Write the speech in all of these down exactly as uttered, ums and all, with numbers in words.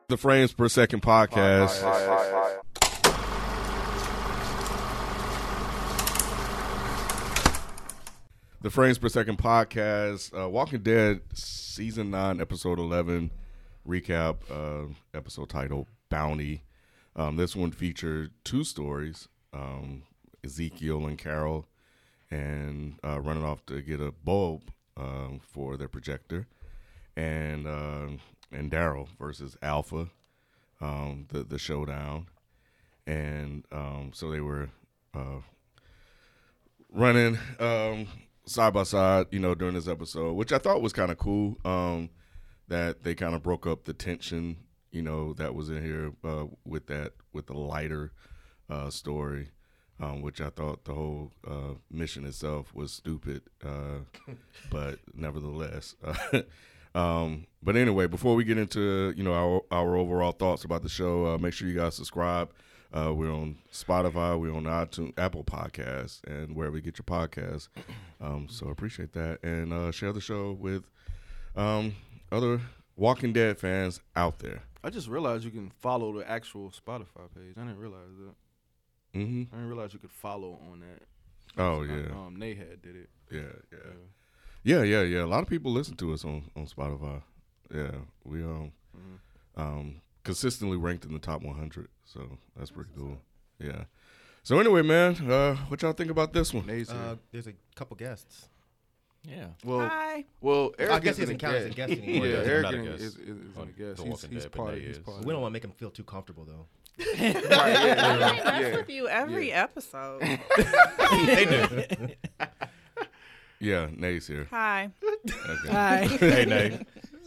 The Frames Per Second podcast. The Frames Per Second podcast. Uh, Walking Dead season nine, episode eleven recap. Uh, episode titled Bounty. Um, this one featured two stories: um, Ezekiel and Carol, and uh, running off to get a bulb uh, for their projector, and. Uh, and Daryl versus Alpha, um, the the showdown, and um, so they were uh, running um, side by side, you know, during this episode, which I thought was kind of cool. Um, that they kind of broke up the tension, you know, that was in here uh, with that with the lighter uh, story, um, which I thought the whole uh, mission itself was stupid, uh, but nevertheless. Uh, Um, but anyway, before we get into, you know, our, our overall thoughts about the show, uh, make sure you guys subscribe. Uh, we're on Spotify, we're on iTunes, Apple Podcasts, and wherever you get your podcasts. Um, so I appreciate that. And uh, share the show with um, other Walking Dead fans out there. I just realized you can follow the actual Spotify page. I didn't realize that. Mm-hmm. I didn't realize you could follow on that. Oh, yeah. Um, Nahad did it. Yeah, yeah. yeah. Yeah, yeah, yeah. A lot of people listen to us on, on Spotify. Yeah, we um mm-hmm. um consistently ranked in the top one hundred, so that's pretty cool. Yeah. So anyway, man, uh, what y'all think about this one? Uh, there's a couple guests. Yeah. Well, Hi. well, Eric I guess he isn't doesn't count as a guest yeah, anymore. yeah, does he? Eric Not a is, guest is, is, isn't on a guest. The He's, Walking he's Dead, part but of. Nay He's is. part of. We don't want to make him feel too comfortable, though. Right, yeah, I yeah, ain't mess yeah. with you every Yeah. episode. They do. Yeah, Nate's here. Hi. Okay. Hi. Hey, Nate.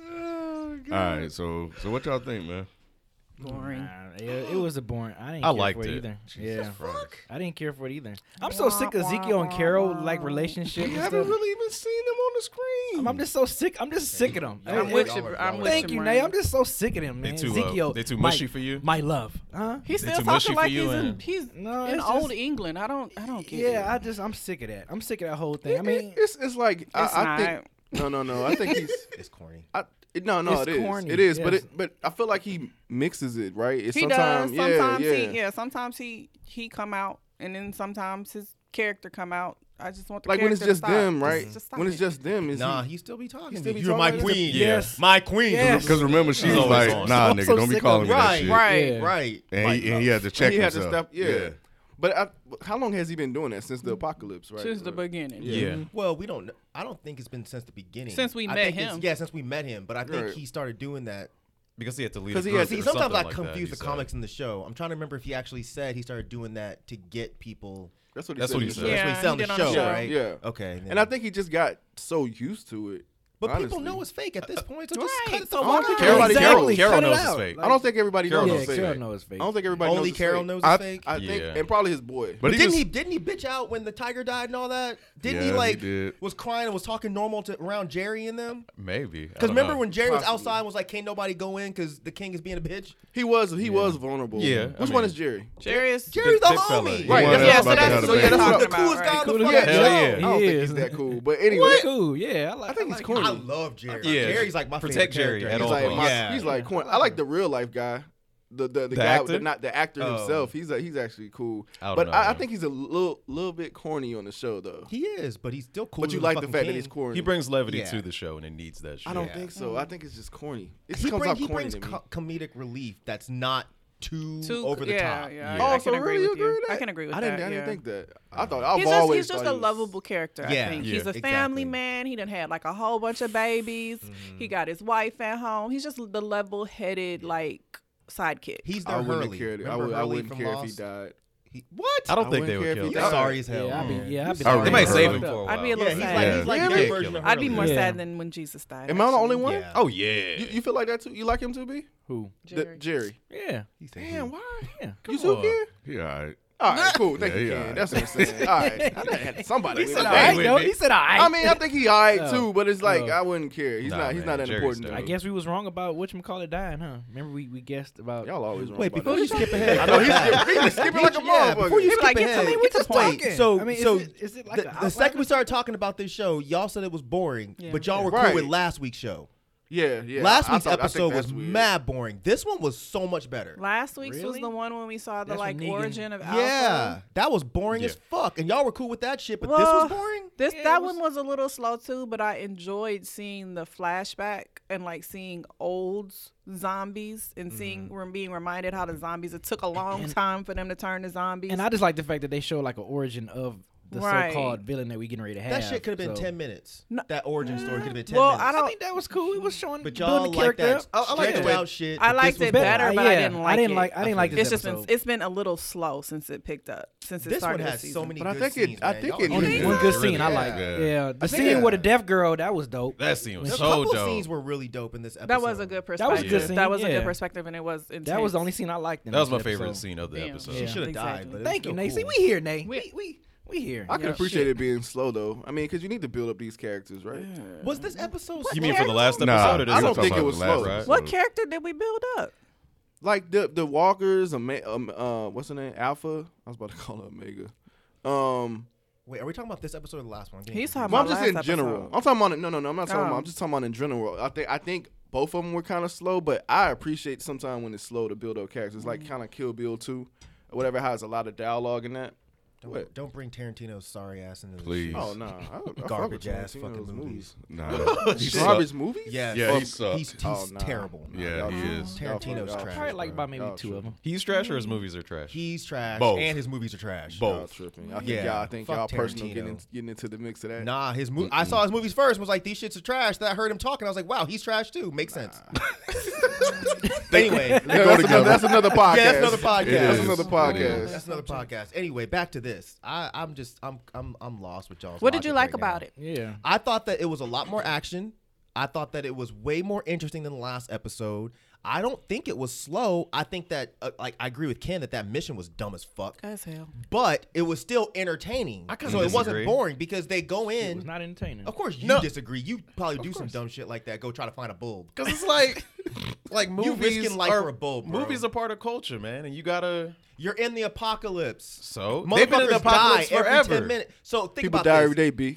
All right, so so what y'all think, man? Boring. Nah, it, it was a boring. I didn't I I care liked for it, it. either. Jesus Yeah. Christ. I didn't care for it either. I'm so sick of Ezekiel and Carol like relationship. You and haven't stuff. really even seen them on the screen. I'm, I'm just so sick. I'm just sick of them. I'm Hey, with hey, you. bro. I'm with Thank you, Brian. Nate. I'm just so sick of them, man. They too, uh, Ezekiel, they too my- mushy for you? My love, huh? He's They still too mushy talking for like you he's in, and- he's No, in it's old just- England. I don't I don't get it. Yeah, I just I'm sick of that. I'm sick of that whole thing. I mean, it's it's like I, It's I not. think no, no, no. I think he's. It's corny. I, it, no, no, It's it is. corny, It is, but yes. it, but I feel like he mixes it, right? It's he sometimes, does. Sometimes yeah, yeah. he yeah, sometimes he he come out and then sometimes his character come out. I just want the Like when it's character just to stop. them, right? Just stop When it's it. just them, is Nah, he, he still be talking. still be You're my talking? queen. Yes. My queen. Yes. Because remember, she's He's always like, on. nah, I'm nigga, so don't be sick calling of- me that Right, shit. Right. Yeah. Right. And he, and he had to check he had to himself. step, yeah. But I, how long has he been doing that since the apocalypse, right? Since the Right. beginning. Yeah. Well, we don't. I don't think it's been since the beginning. Since we I met think it's- him. Yeah, since we met him. But I think Right. he started doing that. Because he had to lead. 'Cause a he had group to- See, or sometimes I something like that, confuse he the said. comics in the show. I'm trying to remember if he actually said he started doing that to get people. That's what he That's said. what he in the said. show. Yeah, That's what he said on he the did on show, the show. right? Yeah. Okay. then. And I think he just got so used to it. But honestly. people know it's fake at this point. So just Right, cut it so the why? fuck out. Everybody- exactly. Carol Cut it knows it's out. fake. I don't think everybody Carol knows Yeah, it's knows fake. Carol knows it's fake. I don't think everybody Only knows it's Carol fake. knows I- it's fake. I think, Yeah. and probably his boy. But But he didn't just- he didn't he bitch out when the tiger died and all that? Didn't Yeah, he he like did. was crying and was talking normal to around Jerry and them? Maybe. Because remember when Jerry was Possibly. outside and was like, "Can't nobody go in because the king is being a bitch." He was he was vulnerable. Yeah, Which I one mean- is Jerry? Jerry is Jerry's the big fella. homie. Right, He that's was yeah, about so to that's have so a you're baby. talking the about coolest right? guy on the Cool fucking as show. hell. I don't He think is. he's that cool. But anyway, He's cool. Yeah, I like. I think I he's like corny. I love Jerry. Yeah. Jerry's like my Protect favorite Jerry character. at He's all like costs. my, Yeah. he's like corny. I like the real life guy. The the, the, The guy, actor? the, not the actor Oh. himself. He's a, he's actually cool. I don't But know, I, I man. think he's a little little bit corny on the show though. He is, but he's still cool. But you like the fact that he's corny. He brings levity Yeah. to the show, and it needs that shit. I don't Yeah. think so. I think it's just corny. It just He, comes bring, off he corny brings to me. co- comedic relief that's not too, Too over the yeah, top. Yeah, Yeah. I, Oh, I so can agree really you with agree you. with that? I can agree with I didn't, that. I didn't yeah. think that. I thought I've He's just, always he's just thought a he was- lovable character. Yeah, I think yeah, he's a exactly. family man. He done had like a whole bunch of babies. He got his wife at home. He's just the level-headed like sidekick. He's I their wouldn't Hurley. care. I, Remember would, I Hurley wouldn't from care if Lost? he died. He, what? I don't I think they wouldn't would care kill if He's he him. sorry as hell. Yeah, I'd be. man. Yeah, I'd be. I They might Hurley. save him for a while. I'd be a Yeah, little he's sad. like he's like Yeah. their Really? version of I'd be Hurley. more Yeah. sad than when Jesus died. Am I the only actually. one? Yeah. Oh yeah. You, you feel like that too? You like him too, B? Who? The- Jerry. Jerry. Yeah. Damn, why? Yeah. You too on. kid? He all right. All right, cool. Thank Yeah, you, he Ken. all right. That's what I'm saying. All right. I done had somebody. He with said me. all right. with though. me. He said all right. I mean, I think he all right Oh. too, but it's like Oh. I wouldn't care. He's Nah, not. He's man, not that Jerry's important. dope. To I me. guess we was wrong about whatchamacallit dying, huh? Remember we, we guessed about. Y'all always wrong. Wait, about before that. you skip ahead, I know he's skipping, he's skipping like a yeah, before you motherfucker. He be skip like, get ahead, to me, we get just this straight. talking. So, I mean, is so it- is it like the, a the outline second we or started talking about this show, y'all said it was boring, Yeah. but y'all were Right. cool with last week's show. Yeah, yeah. Last I week's thought- I think episode was that's weird. mad boring. This one was so much better. Last week's was Really? the one when we saw the That's like when Negan- origin of Alpha. Yeah, that was boring Yeah. as fuck, and y'all were cool with that shit. But this Well, was boring. This Yeah, that it was- one was a little slow too, but I enjoyed seeing the flashback and like seeing old zombies and seeing Mm-hmm. we're being reminded how the zombies. It took a long time for them to turn to zombies. And I just like the fact that they show like an origin of the Right. so-called villain that we getting ready to have. That shit could have been so. ten minutes. No. That origin story could have been ten Well, minutes. I I don't- think that was cool. It was showing, But building y'all the like character that up. I, I like stretched it. out shit. I but liked this was it better, Uh, but I yeah, didn't like I didn't it. like. I didn't like this It's just been episode. it's been a little slow since it picked up since it This one started. has the so season. many But I good think it- scenes, I man. think Y'all it really needed- good. One good Really scene I good. like. Yeah. Yeah, the I think scene it- with the deaf girl that was dope. That scene was A so couple dope. scenes were really dope in this episode. That was a good That perspective. was a That good was, scene, a yeah. good perspective, and it was intense. That was the only scene I liked. In That was this my favorite episode. scene of the Yeah. episode. She Yeah. should have died. Exactly. But it Thank was you, still Nacy. cool. We here, Nay. We- We we we here. I can Yeah. appreciate Shit. it being slow though. I mean, because you need to build up these characters, right? Was this episode? You mean for the last episode? Nah, or this I don't episode? think it was the last slow. episode. What character did we build up? Like the the walkers, Oma- um, uh, what's her name? Alpha. I was about to call her Omega. Um, Wait, are we talking about this episode or the last one? I'm getting He's confused. talking well, I'm about just in last general. episode. I'm talking about no, no, no. I'm not talking Oh. about. I'm just talking about in general. I think I think both of them were kind of slow, but I appreciate sometimes when it's slow to build up characters, like kind of Kill Bill two, or whatever has a lot of dialogue in that. What? Don't, don't bring Tarantino's sorry ass into this Please. shit. Oh no, I, I fuck Garbage with ass Tarantino's fucking movies. Nah. He He garbage sucked. movies? Yes. Yeah, he He's, sucked. he's Oh, nah. terrible. Yeah, Y'all he tripping. is. Tarantino's Y'all trash. tripping. Probably like about maybe Y'all two of them. tripping. He's trash or his movies are trash? He's trash, Both. and his movies are trash. Both. Y'all tripping. I think Yeah, y'all, I think fuck y'all personal Tarantino. getting getting into the mix of that. Nah, his mo- I saw his movies first. And was like, these shits are trash. Then I heard him talking. I was like, wow, he's trash too. Makes sense. Anyway, Yeah, that's, another, that's another podcast. Yeah, that's another podcast. It That's is. another It podcast. is. that's another podcast. Anyway, back to this. I, I'm just, I'm, I'm, I'm lost with y'all. What did you like about it? Yeah. I thought that it was a lot more action. I thought that it was way more interesting than the last episode. I don't think it was slow. I think that, uh, like, I agree with Ken that that mission was dumb as fuck, As hell. but it was still entertaining. I kinda so it wasn't disagree. boring because they go It in. was not entertaining. Of course, you No. disagree. You probably do some dumb shit like that. Go try to find a bulb. Because it's like, like You movies risking life are for a bulb, bro. movies are part of culture, man, and you gotta. You're in the apocalypse. So they've been in the Motherfuckers apocalypse die every forever. ten minutes. So think People about die this. every day, B.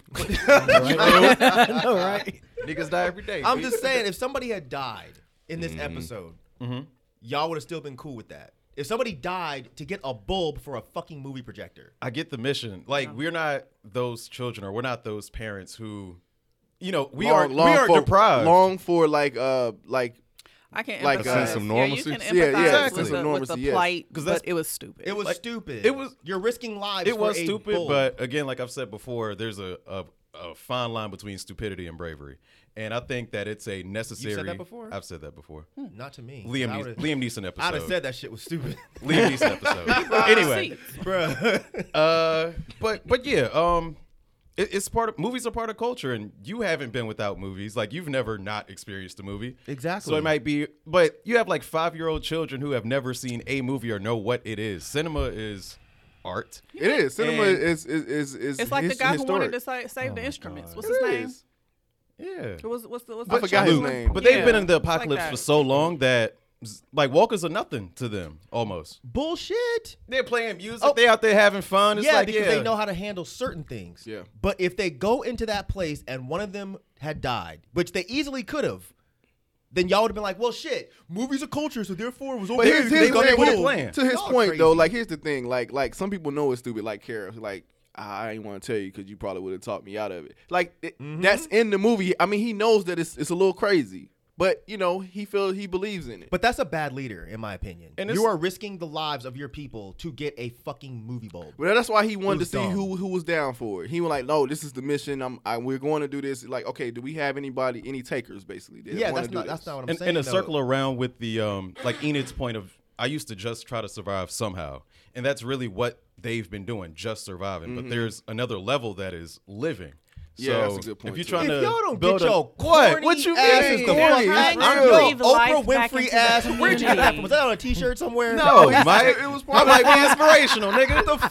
I know, right? Niggas die every day. I'm B. just saying, if somebody had died in Mm-hmm. this episode, y'all would have still been cool with that. If somebody died to get a bulb for a fucking movie projector, I get the mission. Like we're not those children, or we're not those parents who, you know, we long, are long we are for, deprived. Long for like uh like I can Like, empathize. uh, sense of normalcy? Yeah, you can Yeah, empathize yeah, exactly. with, sense of the, with the normalcy, yes. plight, 'Cause but that's- it was stupid. it was Like, stupid. it was- you're risking lives. It was for a stupid, bulb. but again, like I've said before, there's a, a a fine line between stupidity and bravery, and I think that it's a necessary. that before? I've said that before. not to me. Liam I Neeson, would've- Liam Neeson episode. I'd have said that shit was stupid, Liam Neeson episode. Anyway, Bruh. uh, but but yeah, um, it, it's part of movies are part of culture, and you haven't been without movies. Like you've never not experienced a movie. Exactly. So it might be, but you have like five year old children who have never seen a movie or know what it is. Cinema is art. it is. Cinema And- is is is is It's like his, the guy who historic. wanted to sa- save Oh the instruments. What's It his name? is. Yeah. What's, what's the, what's I the forgot his Luke. name. But they've Yeah, been in the it's like apocalypse that. for so long that like walkers are nothing to them almost. Bullshit. They're playing music. Oh. They out there having fun. It's yeah, like, because yeah. they know how to handle certain things. Yeah. But if they go into that place and one of them had died, which they easily could have, then y'all would have been like, well, shit, movies are culture, so therefore it was okay. But here's, to here's make the a thing, what to- they playing. to his Y'all point crazy. though. Like here's the thing. Like like some people know it's stupid. Like Kara, like ah, I ain't want to tell you because you probably would have talked me out of it. Like it, Mm-hmm. that's in the movie. I mean, he knows that it's it's a little crazy, but you know he feels he believes in it. But that's a bad leader, in my opinion. And you it's- are risking the lives of your people to get a fucking movie bulb. But that's why he wanted to was see dumb. who who was down for it. He was like, "No, this is the mission. I'm. I, we're going to do this. Like, okay, do we have anybody, any takers, basically? that Yeah, wanna that's do not this? that's not what I'm in, saying. in a though. circle around with the um like Enid's point of I used to just try to survive somehow, and that's really what they've been doing, just surviving. But there's another level that is living. Yeah, so that's a good point, if you're too. trying If to y'all don't build get a, your what corny what you asses mean? the Corny. fuck It's out. real. Yo, Breathe life Oprah back Winfrey into the ass. Where'd you get that community. from? Was that on a T-shirt somewhere? No, it's- Mike. it was I part might of- be inspirational, nigga. What the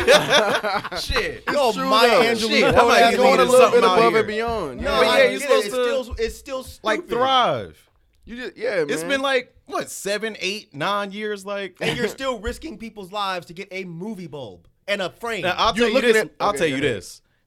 fuck? Shit. Yo, true, Maya though. Angelou. Shit, I Poet might ass be going a needing nigga. little bit something out above here. and beyond. No, But I yeah, get you're it. supposed It's to, still it's still stupid. like thrive. You just yeah, man. It's been like what seven, eight, nine years. Like, and you're still risking people's lives to get a movie bulb and a frame. now, I'll You're tell you looking this. at- I'll okay, tell go you ahead. this.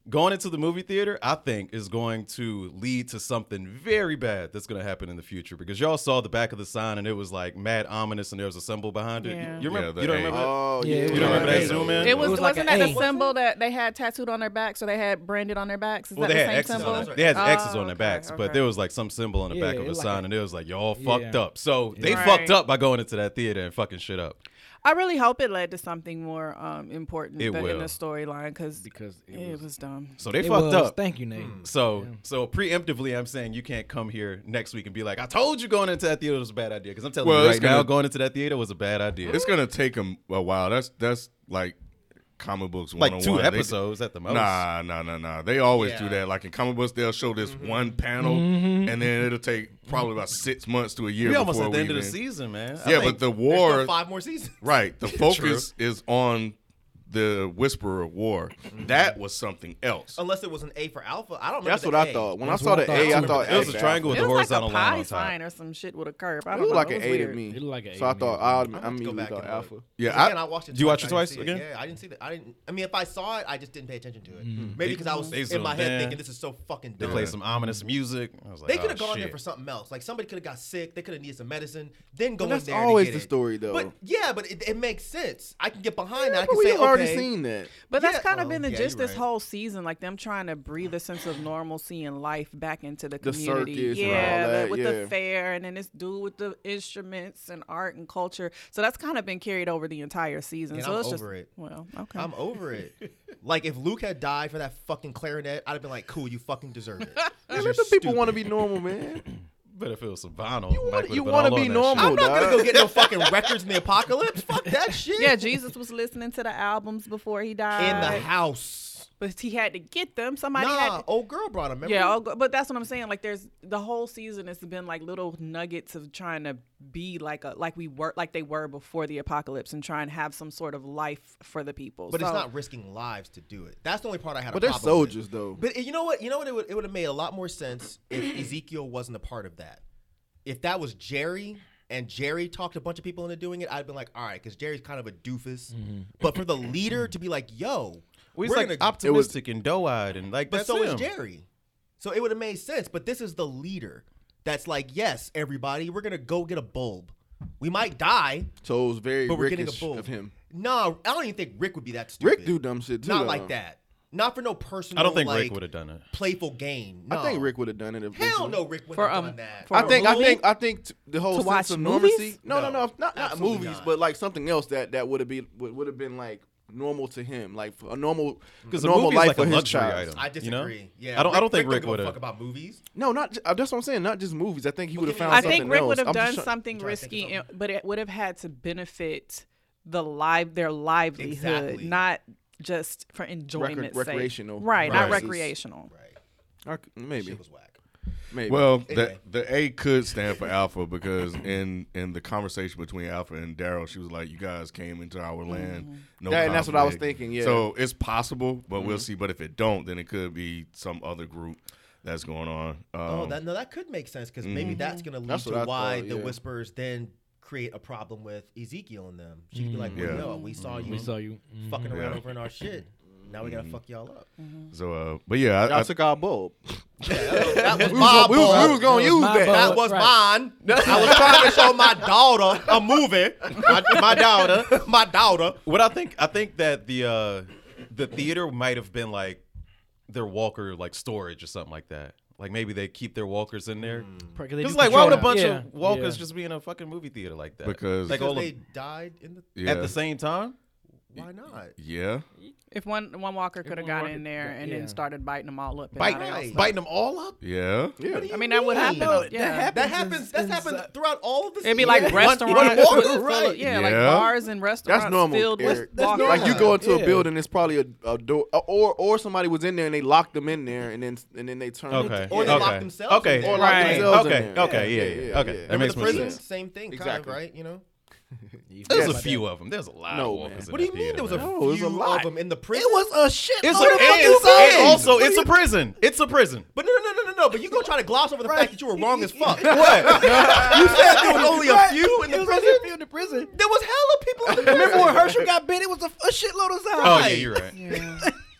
going into the movie theater, I think is going to lead to something very bad that's going to happen in the future because y'all saw the back of the sign and it was like mad ominous and there was a symbol behind it. Yeah. You, you remember? Yeah, you don't the A. remember? that? Oh Yeah, yeah, it You was don't remember like that A. zoom in? It was, It was like wasn't an that the A. symbol that they had tattooed on their backs, or they had branded on their backs? Is Well, that they the had same X's symbol? on it. They had Oh, X's on their okay, backs, but okay. there was like some symbol on the Yeah, back of it the was like sign, a- and it was like y'all Yeah. fucked up. So they Right. fucked up by going into that theater and fucking shit up. I really hope it led to something more um, important It than will. in the storyline because because it, it was, was dumb. So they it fucked was. up. Thank you, Nate. So Yeah. so preemptively, I'm saying you can't come here next week and be like, I told you going into that theater was a bad idea. Because I'm telling Well, you it's right now, gonna- going into that theater was a bad idea. It's gonna take them a while. That's that's like comic books like two one oh one. They- episodes at the most. Nah, nah, nah, nah. They always Yeah. do that. Like in comic books, they'll show this one panel, Mhm. and then it'll take probably about six months to a year We almost before at the we end of the even- season, man. I Yeah, think- but the There's war, still five more seasons. right? The focus is on the Whisperer War. That was something else. Unless it was an A for Alpha. I don't remember. That's the what I A. thought. When That's I saw what the I thought. A, I It thought it was A a triangle with It the was like a horizontal line pi on top. sign or some shit with a curve. I It don't looked know. like It an was A to weird. me. It looked like an So I A to thought me. I, I'm gonna I have to go immediately back thought and Alpha. look. Yeah, Because I- again, I watched it. Did you watch it twice. I twice didn't see again? Yeah, I didn't see that. I didn't. I mean, if I saw it, I just didn't pay attention to it. Mhm. Maybe because I was They in my zoomed head in. thinking this is so fucking They dumb. played some ominous music. I was like, They could oh, have gone shit. there for something else. Like somebody could have got sick. They could have needed some medicine. Then go But in that's there. to always get the it. story, though. But yeah, but it, it makes sense. I can get behind that. I But can we've say, okay, already seen that. But that's Yeah, kind of well, been the yeah, gist you're this right. whole season, like them trying to breathe a sense of normalcy and life back into the The community. circus and yeah, all the- that, with yeah. the fair, and then this dude with the instruments and art and culture. So that's kind of been carried over the entire season. And so I'm it's over just it. well, okay. I'm over it. Like if Luke had died for that fucking clarinet, I'd have been like, cool, you fucking deserve it. Man, let the people want to be normal, man. But if it was some vinyl, You Mike want- would've you been wanna all be on that normal. shit. I'm not gonna dog. go get no fucking records in the apocalypse. Fuck that shit. yeah, Jesus was listening to the albums before he died. In the house. but he had to get them. Somebody had Nah, to, old girl brought him. Remember? yeah, I'll go- but that's what I'm saying. Like, there's the whole season has been like little nuggets of trying to be like a like we were like they were before the apocalypse and try and have some sort of life for the people. But So- it's not risking lives to do it. That's the only part I had. But a they're problem with. soldiers, though. But you know what? You know what? It would it would have made a lot more sense if Ezekiel wasn't a part of that. If that was Jerry and Jerry talked a bunch of people into doing it, I'd been like, all right, because Jerry's kind of a doofus. But for the leader to be like, yo, Well, he's we're like gonna- optimistic and doe-eyed and like but that's so him. is Jerry. So it would have made sense. But this is the leader that's like, yes, everybody, we're gonna go get a bulb. We might die, So it was very but we're getting a Rickish bulb. of him. No, I don't even think Rick would be that stupid. Rick do dumb shit too. Not though. like that. Not for no personal. I don't think like, Rick would have done it. playful gain. No. I think Rick would have done it. Eventually. Hell no, Rick wouldn't For, have um, done that. for I a think. I movie? think. I think t- the whole To sense watch of movies? normalcy. No, no, No, no, not not absolutely movies, not. but like something else that that would have been would, would have been like normal to him, like a normal Because a a normal movie is life like for a his luxury child. item. I you know? disagree. Yeah, I don't. I don't think Rick Rick don't would give a fuck have. about movies. No, not. ju- That's what I'm saying. Not just movies. I think he would have give me found I something think something Rick else. would have I'm done just try- something trying to think risky, of something. but it would have had to benefit the live their livelihood, Exactly. not just for enjoyment sake. recreational Right, not Right. recreational. Right. I c- maybe. Shit was whack. Maybe. Well, Anyway. the the A could stand for Alpha because in in the conversation between Alpha and Daryl, she was like, "You guys came into our land, no Yeah, and that's what I was conflict." thinking, yeah. So it's possible, but we'll see. But if it don't, then it could be some other group that's going on. Um, Oh, that no, that could make sense because maybe that's gonna lead That's to what I why thought, the yeah. Whispers then create a problem with Ezekiel and them. She could be like, well, Yeah. yo, we saw you We saw you. Mhm. fucking around Yeah. over in our shit. Now we gotta fuck y'all up. so, uh, but yeah, I, Y'all I, took our bulb. That was We was, my gonna- we was, we bulb. was gonna That was use my that. bulb. That was Right. mine. I was trying to show my daughter a movie. My, my daughter. My daughter. What I think, I think that the uh, the theater might have been like their walker like storage or something like that. Like maybe they keep their walkers in there. Because they It's do like why would a control bunch that. of Yeah, walkers yeah. just be in a fucking movie theater like that? Because- like Because all they of, died in the. yeah, at the same time. Why not? yeah. If one one walker could have one got walker- in there and yeah. then started biting them all up, and Bite, now they all Right. suck. biting them all up. Yeah. Yeah. I mean, that would happen. No, yeah. that happens. That happens. in- That's in happened so- throughout all of the. It'd be like seasons. restaurants, One walker, full of- right? yeah, like Yeah. bars and restaurants That's normal. filled Yeah. with That's walkers. normal. Like you go into Yeah. a building, it's probably a, a door, or or somebody was in there and they locked them in there, and then and then they turned. Okay. Or they okay. lock themselves Okay. in there. Or lock Right. themselves in Okay. there. Okay. Yeah. Yeah, Yeah. yeah, Okay. yeah. That Remember makes the more prison? sense. Same thing, Exactly. kind of, right? You know. There's Yes. a few of them. There's a lot No, of walkers. man. in What do you that mean theater, there was a man. No, it was a few lot. of them in the prison? a shit. It's a, What the fuck you and, saying? and also What it's do a prison. It's a prison. But no, no, no, no, no, no. But you gonna try to gloss over the fact that you were wrong as fuck. What? You said there was only a few in the It was prison. a few in the prison. There was hella people in the prison. Remember when Herschel got bit? It was a, a shitload of Oh zombies. yeah, you're right. Yeah. You all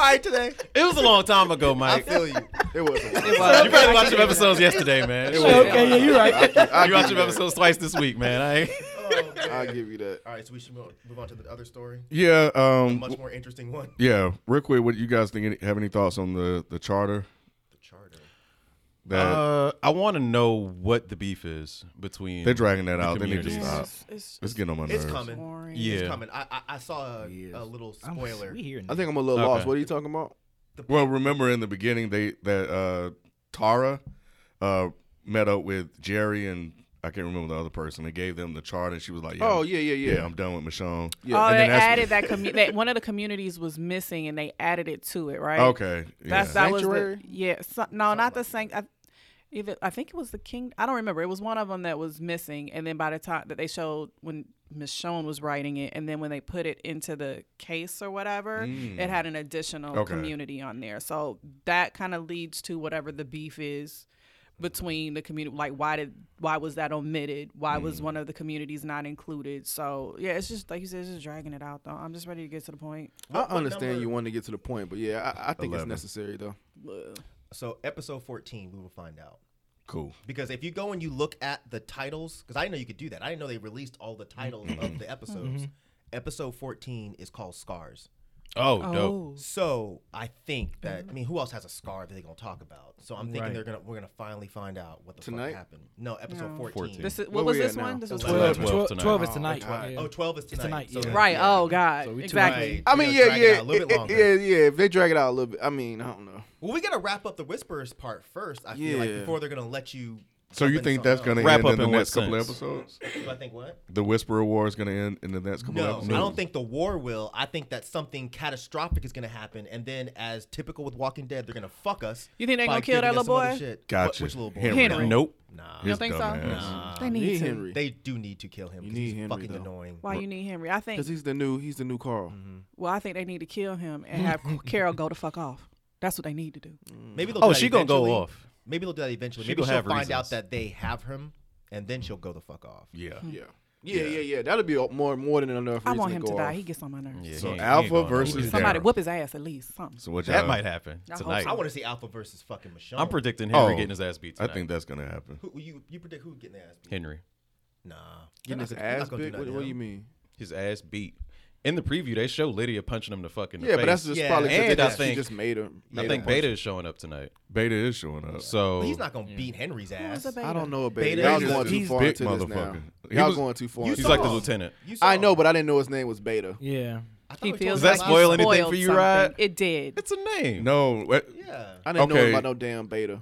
right today? It was a long time ago, I Mike. feel you. It wasn't. You probably watched some episodes yesterday, man. Okay, yeah, you're right. I You watched some episodes twice this week, man. I ain't. Oh, man. I'll give you that. All right, so we should move move on to the other story. Yeah. Um. Much more interesting one. Yeah. Real quick, what you guys think? Any, have any thoughts on the the charter? The charter. That Uh, I want to know what the beef is between. they're dragging that the out. They need to communities. stop. It's, it's, It's getting on my nerves. It's coming. boring. Yeah. It's coming. I I, I saw a, Yes. a little I'm- spoiler. We hearing I think I'm a little Okay. lost. What are you talking about? Well, remember in the beginning they that uh, Tara uh, met up with Jerry and I can't remember the other person. They gave them the chart and she was like, yeah, Oh I'm- yeah, yeah, yeah. yeah, I'm done with Michonne. Yeah. Oh, And they then that's- added that, commu- that. One of the communities was missing, and they added it to it, right? Okay. Yeah. That's that was the Sanctuary? yeah. So, no, not the sanct. I, either I think it was the king. I don't remember. It was one of them that was missing, and then by the time that they showed when Michonne was writing it, and then when they put it into the case or whatever, Mm. it had an additional Okay. community on there. So that kind of leads to whatever the beef is between the community. Like why did why was that omitted? Why Mm. was one of the communities not included? So yeah, it's just like you said, it's just dragging it out though. I'm just ready to get to the point. I What- what understand number- you want to get to the point, but yeah, I, I think eleven. it's necessary though. Ugh. So episode fourteen, we will find out. Cool. Because if you go and you look at the titles, because I didn't know you could do that. I didn't know they released all the titles of the episodes. Episode fourteen is called Scars. Oh, dope. Oh. So I think that I mean, who else has a scar that they're gonna talk about? So I'm thinking Right. they're gonna we're gonna finally find out what the Tonight? fuck happened. No, episode No. fourteen. fourteen. This is Where what was we at this now? one? This was Eleven. twelve, twelve twelve, tonight. twelve is Oh, tonight. okay. Yeah. Oh, twelve is tonight. tonight, So yeah. then- Right. yeah. Oh God. So we exactly. tonight. I They're mean, gonna yeah, drag it yeah, out a little bit it- longer. yeah, yeah. If they drag it out a little bit, I mean, I don't know. Well, we gotta wrap up the Whisperers part first. I feel like Yeah. before they're gonna let you. So jump you into think that's something going to Wrap end up in the in what next couple of sense? episodes? else. Do I think what? The Whisperer War is going to end in the next couple No, of episodes? I don't think the war will. I think that something catastrophic is going to happen, and then, as typical with Walking Dead, they're going to fuck us. You think they're by gonna kill that giving us little some other boy? shit. Gotcha. What- which little boy? Henry. Henry. Nope. Nah. You don't think so? dumbass. Nah. They You need, need to. Henry. They do need to kill him. You 'cause need he's Henry, fucking though. annoying. Why you need Henry? I think. Because he's the new, he's the new Carl. Well, I think they need to kill him and have Carol go the fuck off. That's what they need to do. Maybe they'll Oh, do that she gonna go eventually. off. Maybe they'll do that eventually. She Maybe gonna she'll have find out reasons. that they have him, and then she'll go the fuck off. Yeah. Yeah. Yeah, yeah, yeah. That'll be a- more more than enough reason I want him to to go die. off. He gets on my nerves. Yeah, So he ain't- he Alpha ain't going versus nowhere. Somebody Daryl. whoop his ass at least. Something. So what That y'all- might happen I hope tonight. so. I want to see Alpha versus fucking Michonne. I'm predicting Henry Oh, getting his ass beat I tonight. think that's going to happen. Who, you you predict who getting their ass beat? Henry. Nah, Getting his They're not gonna- they're ass not gonna do big? What, nothing what to do you him. mean? His ass beat. In the preview, they show Lydia punching him the fuck in the Yeah, face. but that's just Yeah. probably And because I she think- just made her. I made think her Beta is showing up tonight. Beta is showing up. So But he's not gonna beat Henry's Who ass. is a I don't know a Beta beta. Y'all is- going too he's far big into this now. motherfucker. He Y'all was- going too far. You into He's like the saw him. lieutenant. You saw I know, him. but I didn't know his name was Beta. Yeah. I thought He we feels told Does that like you spoil he anything spoiled for you, something. Rod? It did. It's a name. No. what- Yeah. I didn't know Okay. about no damn Beta.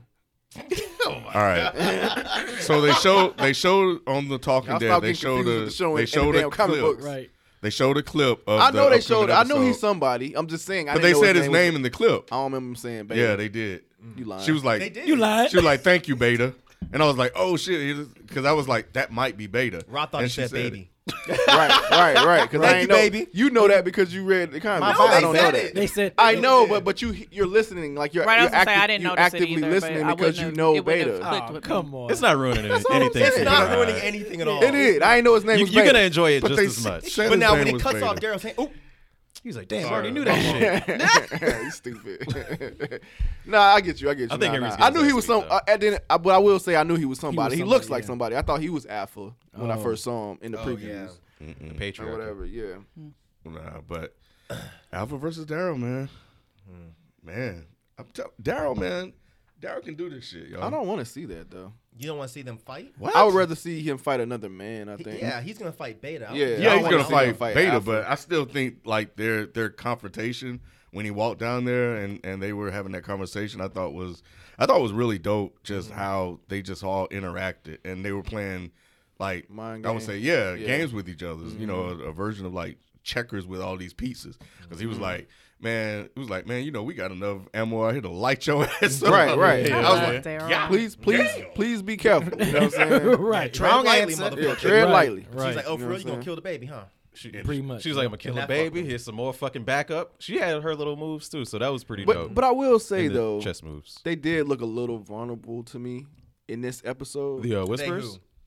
All right. So they showed they showed on the Talking Y'all Dead. stop They getting showed confused a with the show they and- and showed the a damn comic clip. books. Right. They showed a clip of I the know they upcoming showed. I know he's episode. somebody. I'm just saying. I But didn't they know said his was- name in the clip. I don't remember him saying Beta. Yeah, they did. You lying? She was like, They did. You lied. She was like, "Thank you, Beta," and I was like, "Oh shit," because I was like, "That might be Beta." Rod thought and he she said said baby. right, right, right. Because I Thank ain't you, know, baby. You know that because you read the comic. My I fault. don't They know said that. it. They said I They know, did. but but you you're listening like you're Right, I you're, was gonna say, active, I didn't you're notice it actively either, listening but I because you wouldn't know have- it wouldn't have Beta. clicked Oh, with me. come on. It's not ruining all I'm anything. saying. for It's you, not Rod. ruining anything at all. It is. I ain't know his name You, was you're Beta. gonna enjoy it But just they as said- much. said But his now when name he was cuts Beta. off Daryl's hand, oh, He's like, damn, I Sorry. already knew that shit. He's stupid. nah, I get you. I get you. I think Nah, Henry's nah. I getting knew he his was ass some. beat, Uh, and then, uh, but I will say I knew he was somebody. He, somebody, looks like yeah. somebody. I thought he was Alpha when I Oh. first saw him in the Oh, previews yeah. The or patriarchy. whatever. Yeah. Nah, but Alpha versus Daryl, man, man, I'm tell- Daryl, man, Daryl can do this shit, yo. I don't want to see that though. You don't want to see them fight? What? I would rather see him fight another man. I He- think. yeah, he's gonna fight Beta. I don't Yeah, think- Yeah, I he's don't gonna wanna see him fight, fight Beta, Alpha. but I still think like their their confrontation when he walked down there and, and they were having that conversation, I thought was I thought was really dope. Just Mm-hmm. how they just all interacted and they were playing like Mind I would game. say, yeah, Yeah. games with each other. You know, Mhm. a, a version of like checkers with all these pieces. Because he was Mm-hmm. like, man, it was like, man, you know, we got enough ammo out here to light your ass up. Right, right. I I was love like, Daryl. yeah, Please, please, please be careful. You know what I'm saying? right. Tread Wrong lightly, answer. motherfucker. Yeah, tread Right, lightly. right. She's like, oh, You for know real, what you gonna I'm kill the baby, huh? She, Pretty much. She was like, I'm gonna kill And a that fucked baby. me. Here's some more fucking backup. She had her little moves too, so that was pretty But dope. but I will say in the though, chess moves. they did look a little vulnerable to me in this episode. The uh, They whispers. who?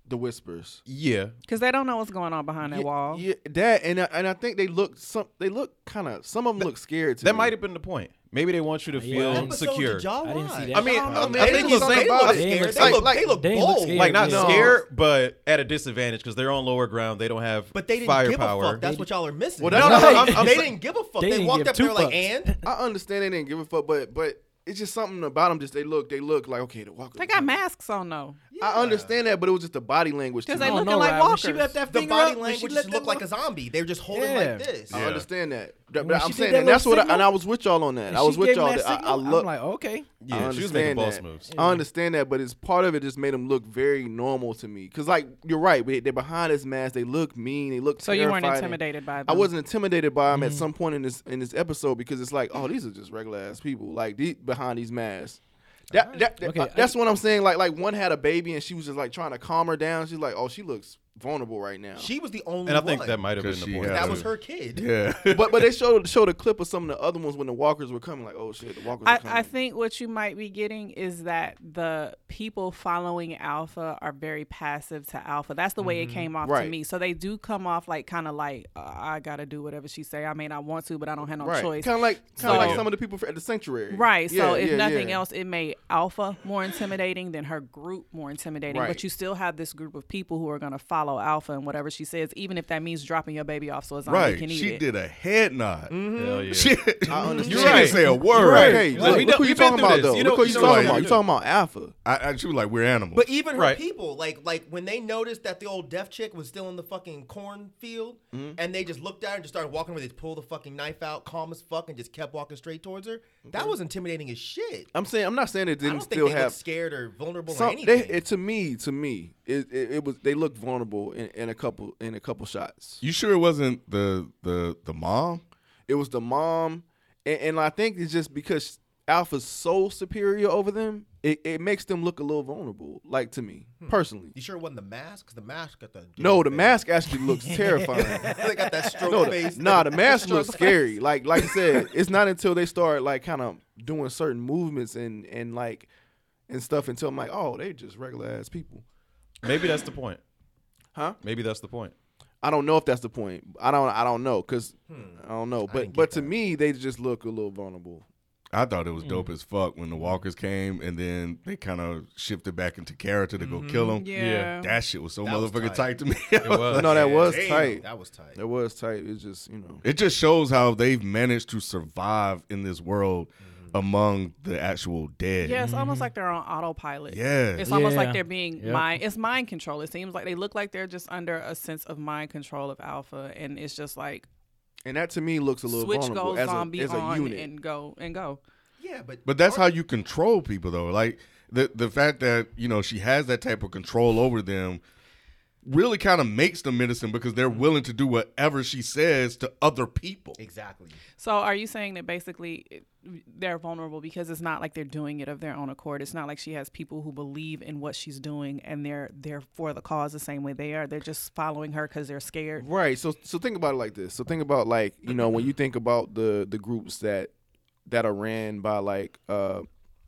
The Whispers. Yeah, Because they don't know what's going on behind that yeah, wall. Yeah, that and I, and I think they look some. They look kind of. Some of them look scared. To that me. might have been the point. Maybe they want you to Yeah. feel What episode secure. did y'all I didn't see watch? that. I mean, Um, I, I they think look the same about about it. it. They ain't look They look, like- they look they ain't look bold. scared. Like not Yeah. scared, but at a disadvantage because they're on lower ground. They don't have But they didn't firepower. give a fuck. That's what y'all are missing. Well, no, that's- no, I'm- they, I'm they saying- didn't give a fuck. They They, didn't walked give up there two like, fucks. and I understand they didn't give a fuck, but but it's just something about them. Just they look. They look like okay. The walkers. They got masks on though. I understand that, but it was just the body language. to Because me. they I don't looking know, like Ryan. When walkers. she left that the finger body up, when she language let just that looked like a zombie. They're just holding Yeah. like this. I Yeah. understand that. But- When but she I'm did saying that that, and that's little what I, signal, and I was with y'all on that. And I was she with gave y'all. him That that I, I signal, look. I'm like, okay. Yeah, I she was making understand boss that. moves. I understand that, but it's part of it just made them look very normal to me. Cause like you're right, they- they're behind this mask. They look mean. They look So you weren't terrified. intimidated by them. I wasn't intimidated by them at Mm-hmm. some point in this in this episode because it's like, oh, these are just regular ass people, like these, behind these masks. That, that, that- Okay, uh, that's what I'm saying. Like like one had a baby and she was just like trying to calm her down. She's like, oh, she looks vulnerable right now. She was the only And I think one. that might have been 'Cause the she point. had that to- was her kid. Yeah. but but they showed showed a clip of some of the other ones when the walkers were coming. Like, oh shit, the walkers. I, are coming. I think what you might be getting is that the people following Alpha are very passive to Alpha. That's the way it came off Right. to me. So they do come off like kind of like uh, I gotta do whatever she say. I mean, I want to, but I don't have no right, choice. kind of like kind of So- like some of the people at the sanctuary. Right. So Yeah, if yeah, nothing yeah. else, it made Alpha more intimidating than her group more intimidating. Right. But you still have this group of people who are going to follow Alpha and whatever she says, even if that means dropping your baby off so a zombie Right. can eat She it. did a head nod. Hell yeah. She, I understand. she You're didn't right. say a word. Right. Okay, Like, look, we look know- who you we've been talking through about this. though. You know- look who you you know talking what about. I You do. talking about Alpha? I, I, she was like, we're animals. But even her Right. people, like like when they noticed that the old deaf chick was still in the fucking cornfield, Mm-hmm. and they just looked at her and just started walking where they pulled the fucking knife out, calm as fuck, and just kept walking straight towards her. That was intimidating as shit. I'm saying I'm not saying it I didn't don't think still they have looked scared or vulnerable or some. anything. They, it, to me, to me, it, it, it was they looked vulnerable in, in a couple in a couple shots. You sure it wasn't the the the mom? It was the mom, and, and I think it's just because Alpha's so superior over them, it, it makes them look a little vulnerable. Like to me personally. you sure it wasn't the mask? Because the mask got the No, the face. mask actually looks terrifying. they got that stroke No, face. the, nah, the mask looks scary. Like like I said, it's not until they start like kind of doing certain movements and and like and stuff until I'm like, oh, they just regular ass people. Maybe that's the point. Huh? Maybe that's the point. I don't know if that's the point. I don't. I don't know because I don't know. But didn't but get to that. me, they just look a little vulnerable. I thought it was dope as fuck when the walkers came and then they kind of shifted back into character to go kill him. Yeah. That shit was so That was motherfucking tight. tight to me. It was. No, that was Damn, tight. That was tight. That was tight. It's just you know. It just shows how they've managed to survive in this world among the actual dead. Yeah, it's almost like they're on autopilot. Yeah. It's almost Yeah. like they're being Yep. mind. It's mind control. It seems like they look like they're just under a sense of mind control of Alpha, and it's just like And that to me looks a little switch vulnerable go as zombie a as a on unit. and go and go. Yeah, but But that's how you control people, though. Like the the fact that you know she has that type of control over them really kind of makes them menacing because they're willing to do whatever she says to other people. exactly. So are you saying that basically it- they're vulnerable because it's not like they're doing it of their own accord? It's not like she has people who believe in what she's doing and they're they're for the cause the same way they are. They're just following her because they're scared. Right. So so think about it like this. So think about like you know when you think about the the groups that that are ran by like uh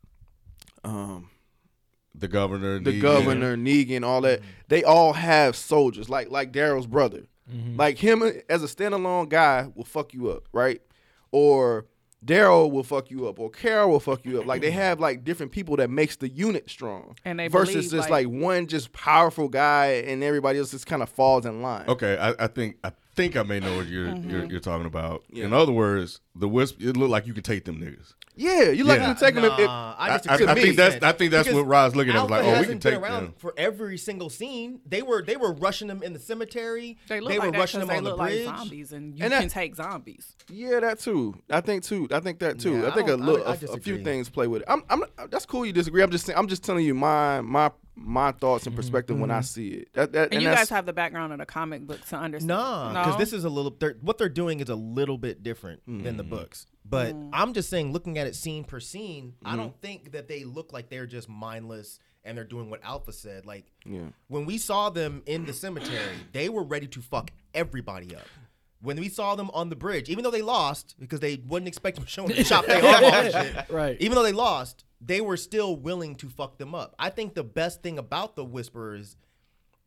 um The governor, the Negan. governor, Negan, all that. They all have soldiers, like like Daryl's brother. Like him as a standalone guy will fuck you up, right? Or Daryl will fuck you up, or Carol will fuck you up. Like they have like different people that makes the unit strong. And they versus believe, just like- like, one just powerful guy and everybody else just kind of falls in line. Okay, I, I think I think I may know what you're Mm-hmm. you're, you're talking about. Yeah. In other words, the wisp. It looked like you could take them niggas. Yeah, you like Yeah. to take them. If, if, Nah, I, just I, agree I with think you. that's I think that's Because what Rod's looking at. Alpha Like, oh, we hasn't can been take around them. for every single scene. They were they were rushing them in the cemetery. They look were like that rushing 'cause them they on the look bridge. like zombies, and you And can that- take zombies. Yeah, that too. I think too. I think that too. Yeah, I think I a don't- little, I- I a- a, few disagree. things play with it. I'm, I'm. That's cool. You disagree. I'm just. saying- I'm just telling you my my my thoughts and perspective when I see it. That, that, And, and you that's, guys have the background of the comic book to understand. Nah, No? because this is a little. They're, what they're doing is a little bit different than the books. But I'm just saying, looking at it scene per scene, I don't think that they look like they're just mindless and they're doing what Alpha said. Like Yeah. when we saw them in the cemetery, they were ready to fuck everybody up. When we saw them on the bridge, even though they lost because they wouldn't expect them showing to chop their arm off and shit. Right. Even though they lost, they were still willing to fuck them up. I think the best thing about the Whisperers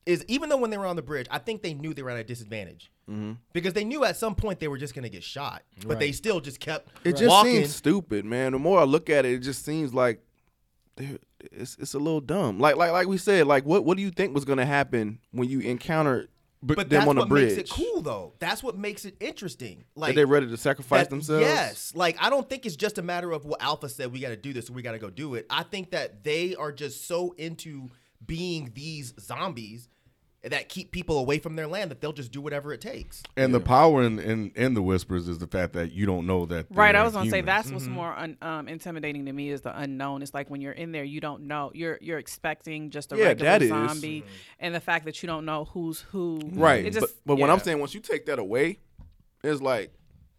is even though when they were on the bridge, I think they knew they were at a disadvantage Mm-hmm. because they knew at some point they were just gonna get shot, but Right. they still just kept It just walking. seems stupid, man. The more I look at it, it just seems like they're- it's it's a little dumb. Like like like we said, like what what do you think was gonna happen when you encounter But them that's on the what bridge? makes it cool, though. That's what makes it interesting. That Like they're ready to sacrifice that- themselves? Yes. Like I don't think it's just a matter of what Alpha said. We got to do this, so we got to go do it. I think that they are just so into being these zombies that keep people away from their land that they'll just do whatever it takes. And the power in, in in the whispers is the fact that you don't know that. Right, they're I was gonna say humans. that's what's more un, um, intimidating to me is the unknown. It's like when you're in there, you don't know. You're you're expecting just a Yeah, regular that is. zombie, and the fact that you don't know who's who. Right. It just, but but when I'm yeah. saying once you take that away, it's like,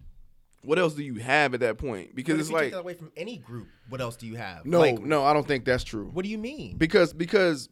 what else do you have at that point? Because But it's if you take like, that away from any group, what else do you have? no, Like, no, I don't think that's true. What do you mean? Because because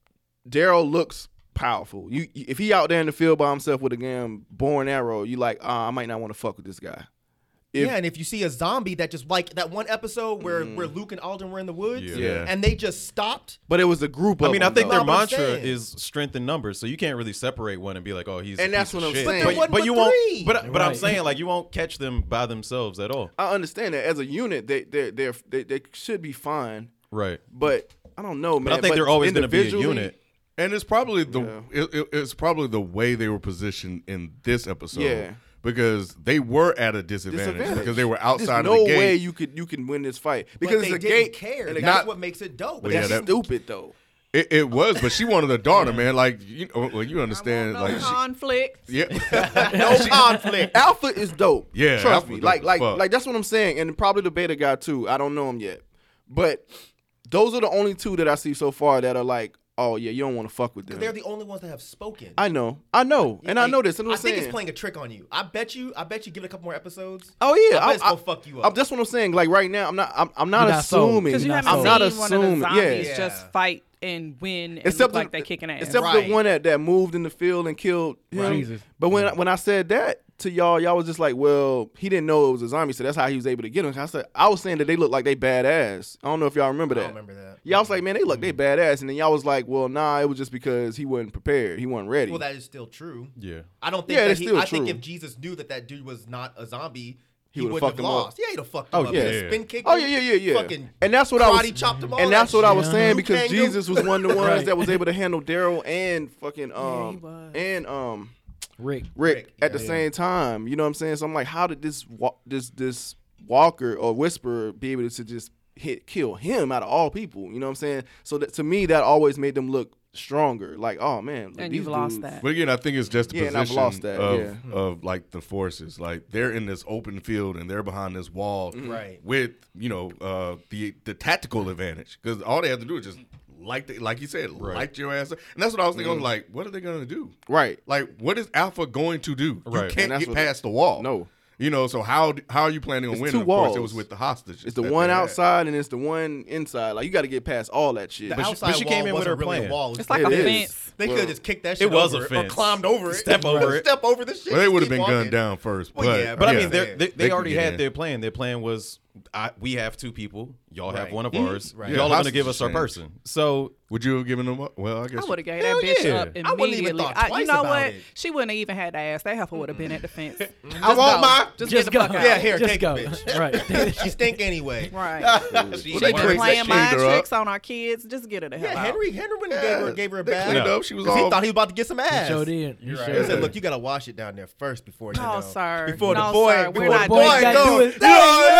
Daryl looks powerful. You if he out there in the field by himself with a damn bow and arrow, you like, ah, I might not want to fuck with this guy. If, yeah, and if you see a zombie that just like that one episode where, where Luke and Alden were in the woods, Yeah. Yeah. and they just stopped. but it was a group of I mean, I them, think though. their That's what I'm mantra saying. is strength in numbers, so you can't really separate one and be like, "Oh, he's." a And that's piece what of I'm shit. saying. But there But, wasn't you but won't. three. But but I'm Right. saying like you won't catch them by themselves at all. I understand that as a unit, they they they they, they should be fine. Right. But I don't know, man. But I think they're always going to be a individually- unit. And it's probably the Yeah. it, it- it's probably the way they were positioned in this episode. Yeah. Because they were at a disadvantage, Disadvantage. because they were outside There's no of the gate. way you could you can win this fight because but it's they a didn't gate. care. and That's a- not- what makes it dope. Well, yeah, that's that- stupid though. It, it was, but she wanted a daughter, man. Like you know, well, you I understand, want no like she, conflict. yeah, No conflict. Alpha is dope. Yeah, trust Alpha me. dope Like as like fuck. like that's what I'm saying, and probably the beta guy too. I don't know him yet, but those are the only two that I see so far that are like, oh yeah, you don't want to fuck with them. They're the only ones that have spoken. I know, I know, and I Like, know this. And I'm I think saying, it's playing a trick on you. I bet you. I bet you. Give it a couple more episodes. oh yeah, I bet it's I- gonna fuck you up. I'm, that's what I'm saying. Like right now, I'm not. I'm, I'm not You're not sold. assuming. Because you Not haven't I'm sold. not seen one of assuming. the Yeah. zombies Yeah. just fight and win and Except look the, like they kicking ass. Except Right. the one that, that moved in the field and killed him. Jesus. But when when I said that to y'all, y'all was just like, well, he didn't know it was a zombie, so that's how he was able to get him. I said I was saying that they look like they badass. I don't know if y'all remember I that. don't remember that. Y'all was like, man, they look they badass, and then y'all was like, well, nah, it was just because he wasn't prepared, he wasn't ready. Well, that is still true. Yeah. I don't think. Yeah, that that's he, still I think true. if Jesus knew that that dude was not a zombie, He he, would've wouldn't fucked have him up. lost. Yeah, he'd have fucked Oh, him up. yeah. He'd have spin kicked Oh him, yeah, yeah, yeah, yeah. Fucking And that's what I was. karate chopped him all and that's that what I shit. was saying Liu because Kang Jesus him. was one of the ones Right. that was able to handle Daryl and fucking um he was. and um Rick. Rick, Rick, at the yeah. same time. You know what I'm saying? So I'm like, how did this wa- this this Walker or Whisperer be able to just hit kill him out of all people? You know what I'm saying? So that, to me, that always made them look stronger. Like, oh man, like, And these you've lost dudes- that. But again, I think it's just the Yeah, and I've position lost that, of, yeah. of like the forces. Like they're in this open field and they're behind this wall, Right. with you know uh, the the tactical advantage because all they have to do is just like the, like you said, light your ass up. And that's what I was thinking. I was like, what are they gonna do? Right. Like, what is Alpha going to do? Right. You And can't that's get what- past the wall. No. You know, so how how are you planning on It's winning? two Of course, it walls. was with the hostages. It's the that one they had. outside and it's the one inside. Like you got to get past all that shit. The But she- outside but she came wall in with wasn't her really a plan. wall. It's like It a is. fence. They Well, could have just kicked that shit it was over a it or fence. climbed over it. Step over it. Step over the shit. Well, they would have Keep been gunned walking. down first. Well, but yeah, But I yeah. mean, they're- they They they could already get had in. their plan. Their plan was, I, we have two people. Y'all have Right. one of ours. Right. Y'all Yeah, are going to give us our hostage person. So would you have given them up? Well, I guess I would have gave Hell that bitch yeah. up I wouldn't even immediately. thought I- you twice know about what? it. She wouldn't have even had to ask. That heifer would have been at the fence. I Just want go. my. Just, Just get the go. fuck out. Yeah, here, Just take go. the bitch. Right. She stink anyway. Right. She Well, ain't they She cleaned- worth it. playing cleaned mind her up. tricks on our kids. Just get her the hell Yeah, out. Henry. Henry went and Yeah, gave her gave her a they bath. cleaned No. up. She was 'Cause he all thought he was about to get some ass. Sure did. You Right. sure He did. said, "Look, you gotta wash it down there first before you No, know." sir. Before the No, boy, sir. We're before not the doing boy that. goes, Do you his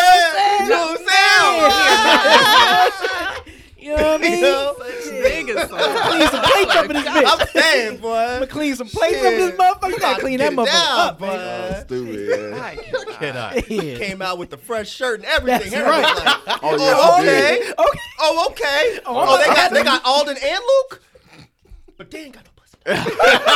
know what I'm saying? You know what I'm saying? You know what I mean? You know? Niggas, Clean some plates up in this bitch. I'm saying, boy. I'm gonna clean some plates up in this motherfucker. You gotta clean that Get it motherfucker down, up, man. boy. Stupid. Yeah. I cannot. Cannot. Yeah. Came out with the fresh shirt and everything. That's Henry was right. like, Oh, yeah, oh, she okay. did. Okay. Oh, okay. Oh, Oh, they I'm got they not- got Alden and Luke, but they ain't got no pussy.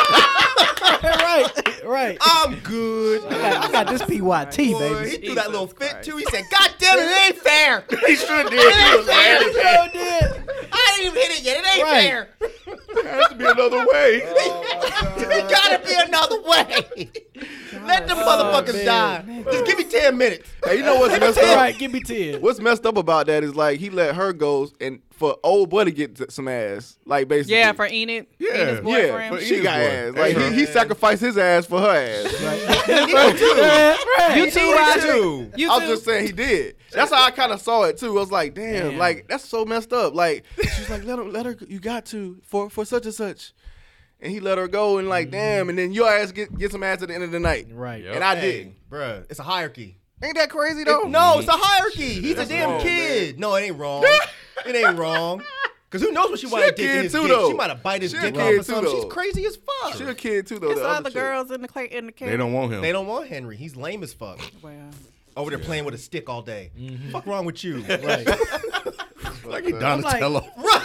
right, right. I'm good. I got, I got this P Y T, Boy, baby. he threw that little fit Christ. too. He said, "God damn it, it ain't fair. he should did. He was mad as hell. Sure did. I didn't even hit it yet. It ain't Right. fair. There has to be another way. It gotta be another way." Let them Oh, motherfuckers man. die. Just give me ten minutes. Hey, you know what's messed All up? right, give me ten. What's messed up about that is like he let her go and for old boy to get t- some ass, like basically. Yeah, for Enid. Yeah. Enid's yeah, boyfriend. for she Enid's got boy. ass. Like Yeah. he, he sacrificed his ass for her ass. You too, Roger. too. You I was too. just saying he did. That's how I kind of saw it too. I was like, damn, Damn. like that's so messed up. Like she's like, let her, let her, you got to for for such and such, and he let her go and like, damn, and then your ass get get some ass at the end of the night, Right. Yep. and I Hey, did. bruh, it's a hierarchy. Ain't that crazy though? No, it's a hierarchy. He's That's a damn wrong, kid. No, it ain't wrong. it ain't wrong. Cause who knows what she She wanted a to do kid his too, dick. though. She might have bite his She a dick kid off or too, something. She's though. crazy as fuck. She a kid too though. It's the other chick. girls in the cla- in the camp. They don't want him. They don't want Henry. He's lame as fuck. Well, Over there playing with a stick all day. Mm-hmm. Fuck wrong with you? Right. like he Donatello.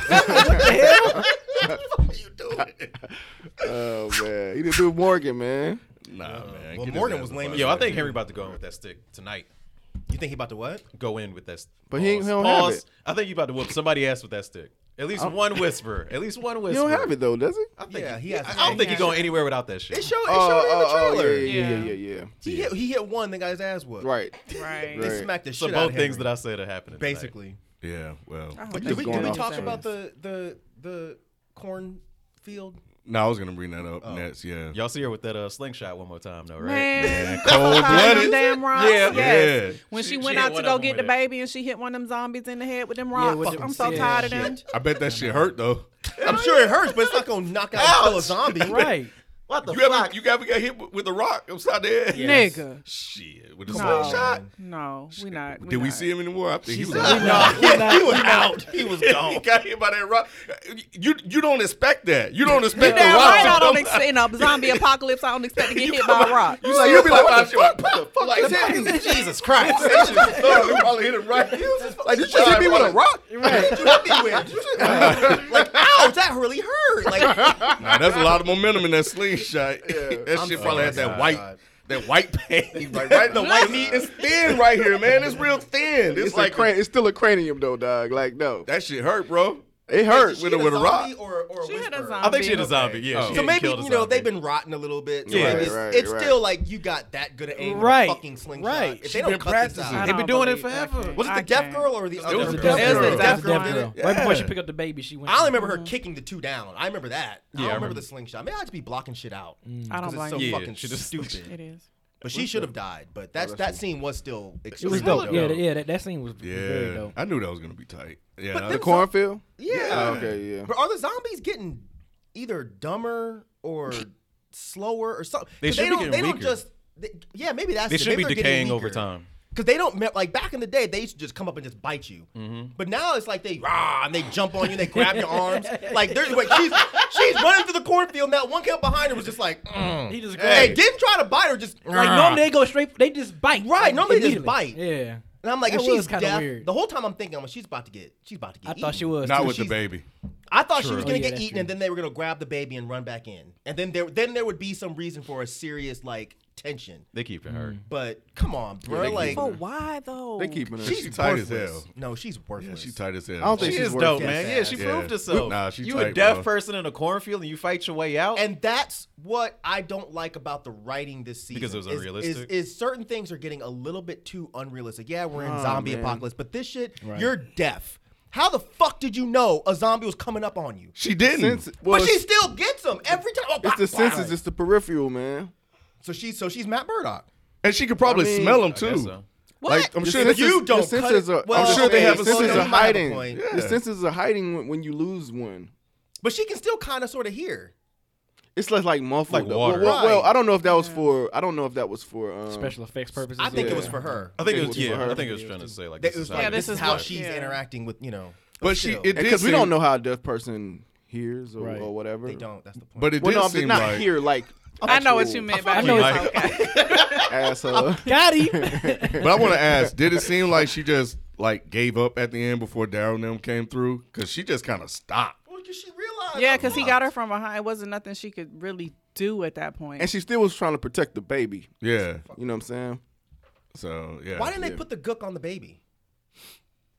Oh man, he didn't do Morgan, man. Nah, man. well, Get his Morgan ass was up lame out as Yo, of I think here. Henry about to go in with that stick tonight. You think he about to what? Go in with that. St- But he ain't- he don't Pause. have it. I think you about to whoop somebody ass with that stick. At least one whisper. At least one He whisper. don't have it though, does he? I think Yeah, he, he has. I don't think he's going anywhere without that shit. It showed. It Oh, showed it in the oh, oh, trailer. yeah, yeah, Yeah. yeah, yeah, yeah. He hit. He hit one. The guy's ass whooped. Right. right. They Right. smacked the So shit out both of things Henry, that I said are happening. tonight. basically. Yeah, well. I hope But they did we, go did we off talk the about chain. the the the cornfield? No, I was gonna bring that up Oh. next. Yeah. Y'all see her with that uh, slingshot one more time, though, right? Man, Cold-blooded. damn rocks. Yeah. Yes. Yeah. When she, She- went she hit out to one go of them get the with it. baby and she hit one of them zombies in the head with them Yeah, rocks. with I'm them- so yeah. tired of them. I bet that shit hurt though. I'm sure it hurts, but it's not gonna knock out still a zombie. Right. What the You ever you ever got hit with, with a rock upside the head? Yes. Nigga. Shit, with a No, slingshot. no, we not. Did we not. see him anymore? I think he was said out. we not- we not- he was out. He was he gone. got hit by that rock. You you don't expect that. You don't You expect the damn rock. right to I don't come expect in a zombie apocalypse. I don't expect to get You hit come by a out- rock. You like, you'll be like, what the fuck? What the fuck Like, is happening? Jesus Christ! You probably hit him right. Like, did you hit me with a rock? Right. You hit me with? Like, ouch! That really hurt. Like, Nah, that's a lot of momentum in that slingshot. that I'm shit probably had sorry, that God. white, that white pain, like right the white meat. It's thin right here, man. It's real thin. It's, It's like like cran- it's still a cranium though, dog. Like no, that shit hurt, bro. it hurt. Did she with hit a- with a rock? zombie Or, or a She hit a whisper? zombie. I think she hit a zombie. Yeah. Oh. she So didn't maybe kill the you know zombie. they've been rotting a little bit. So Yeah. it's, Right, it's right. still like you got that good at aim Right, with a fucking slingshot. right. If She they don't been cut this practicing. out, I They've been don't doing it believe- I forever. can't. was it I the deaf can't. girl or the other was the girl? deaf It was the girl. deaf That's girl. deaf girl. Yeah. Right before she picked up the baby, she went. I only remember her kicking the two down. I remember that. I Yeah, I don't remember remember. the slingshot. Maybe I just be blocking shit out. I don't Because blame it's so you. Yeah, fucking she just- stupid. It is. But she should have died. But that's that scene was still It was extremely dope. dope. Yeah, that- yeah. That, that scene was very Yeah, dope. I knew that was gonna be tight. Yeah, But I- The them- cornfield. Yeah. Oh, okay, yeah. But are the zombies getting either dumber or slower or something? They 'Cause should be don't. getting They don't weaker. just. They, yeah, maybe that's. They it. should Maybe be they're getting decaying over weaker. time. Because they don't like back in the day, they used to just come up and just bite you. Mm-hmm. But now it's like they rah and they jump on you, and they grab your arms. Like there's wait, she's she's running through the cornfield. Now one came up behind her was just like, mm. He just hey, grabbed. didn't try to bite her, just Like normally they go straight. They just bite. Right, normally they just immediately. bite. Yeah. And I'm like, That if was she's kinda deaf, weird. the whole time I'm thinking, well, she's about to get, she's about to get. I thought eaten. she was. not too. with the she's- baby. I thought she True. was Oh, gonna yeah, get that's eaten, true. and then they were gonna grab the baby and run back in, and then there, then there would be some reason for a serious like tension. They keep it hurt. But come on, bro, they like keep But why though? They keeping her. she's She tight as worthless. hell. No, she's Yeah, worthless. she tight as hell. I don't think She she's is worth dope, it. man. Yeah, she Yeah. proved herself. Nah, she you a tight, deaf bro. person in a cornfield and you fight your way out. And that's what I don't like about the writing this season. Because it was is- unrealistic? Is, is certain things are getting a little bit too unrealistic. Yeah, we're in Oh, zombie man. apocalypse, but this shit, Right. you're deaf. How the fuck did you know a zombie was coming up on you? She didn't. Sense- well, but she it's, still gets them every time. Oh, it's the wow. senses. It's the peripheral, man. So she's so she's Matt Murdock. and she could probably I mean, smell them I guess too. so. What? Like, I'm The sure senses- that you don't The cut senses it- are. well, I'm sure they have the a senses sense. are hiding. Point. Yeah. The senses are hiding when, when you lose one. But she can still kind of sort of hear. It's like like muffled. Like though. water. Well, well, well, Right. I don't know if that was for. I don't know if that was for um, Special effects purposes. I think Yeah. it was for her. I think it It was, was for yeah, her. I think it was trying to say like That this it is was how like, Yeah, this, this is is how what- she's yeah. interacting with, you know. But she, still. it did because we seem- don't know how a deaf person hears or, Right. or whatever. They don't. That's the point. But it Well, did no, I'm seem not like. here like I know what actual you meant by I know that. it's- Okay. asshole. Got him. But I want to ask: did it seem like she just like gave up at the end before Daryl and them came through? Because she just kind of stopped. Well, 'cause she realized. Yeah, I'm because he fucked. got her from behind. It wasn't nothing she could really do at that point. And she still was trying to protect the baby. Yeah. You know what I'm saying? So yeah. Why didn't they Yeah. put the gook on the baby?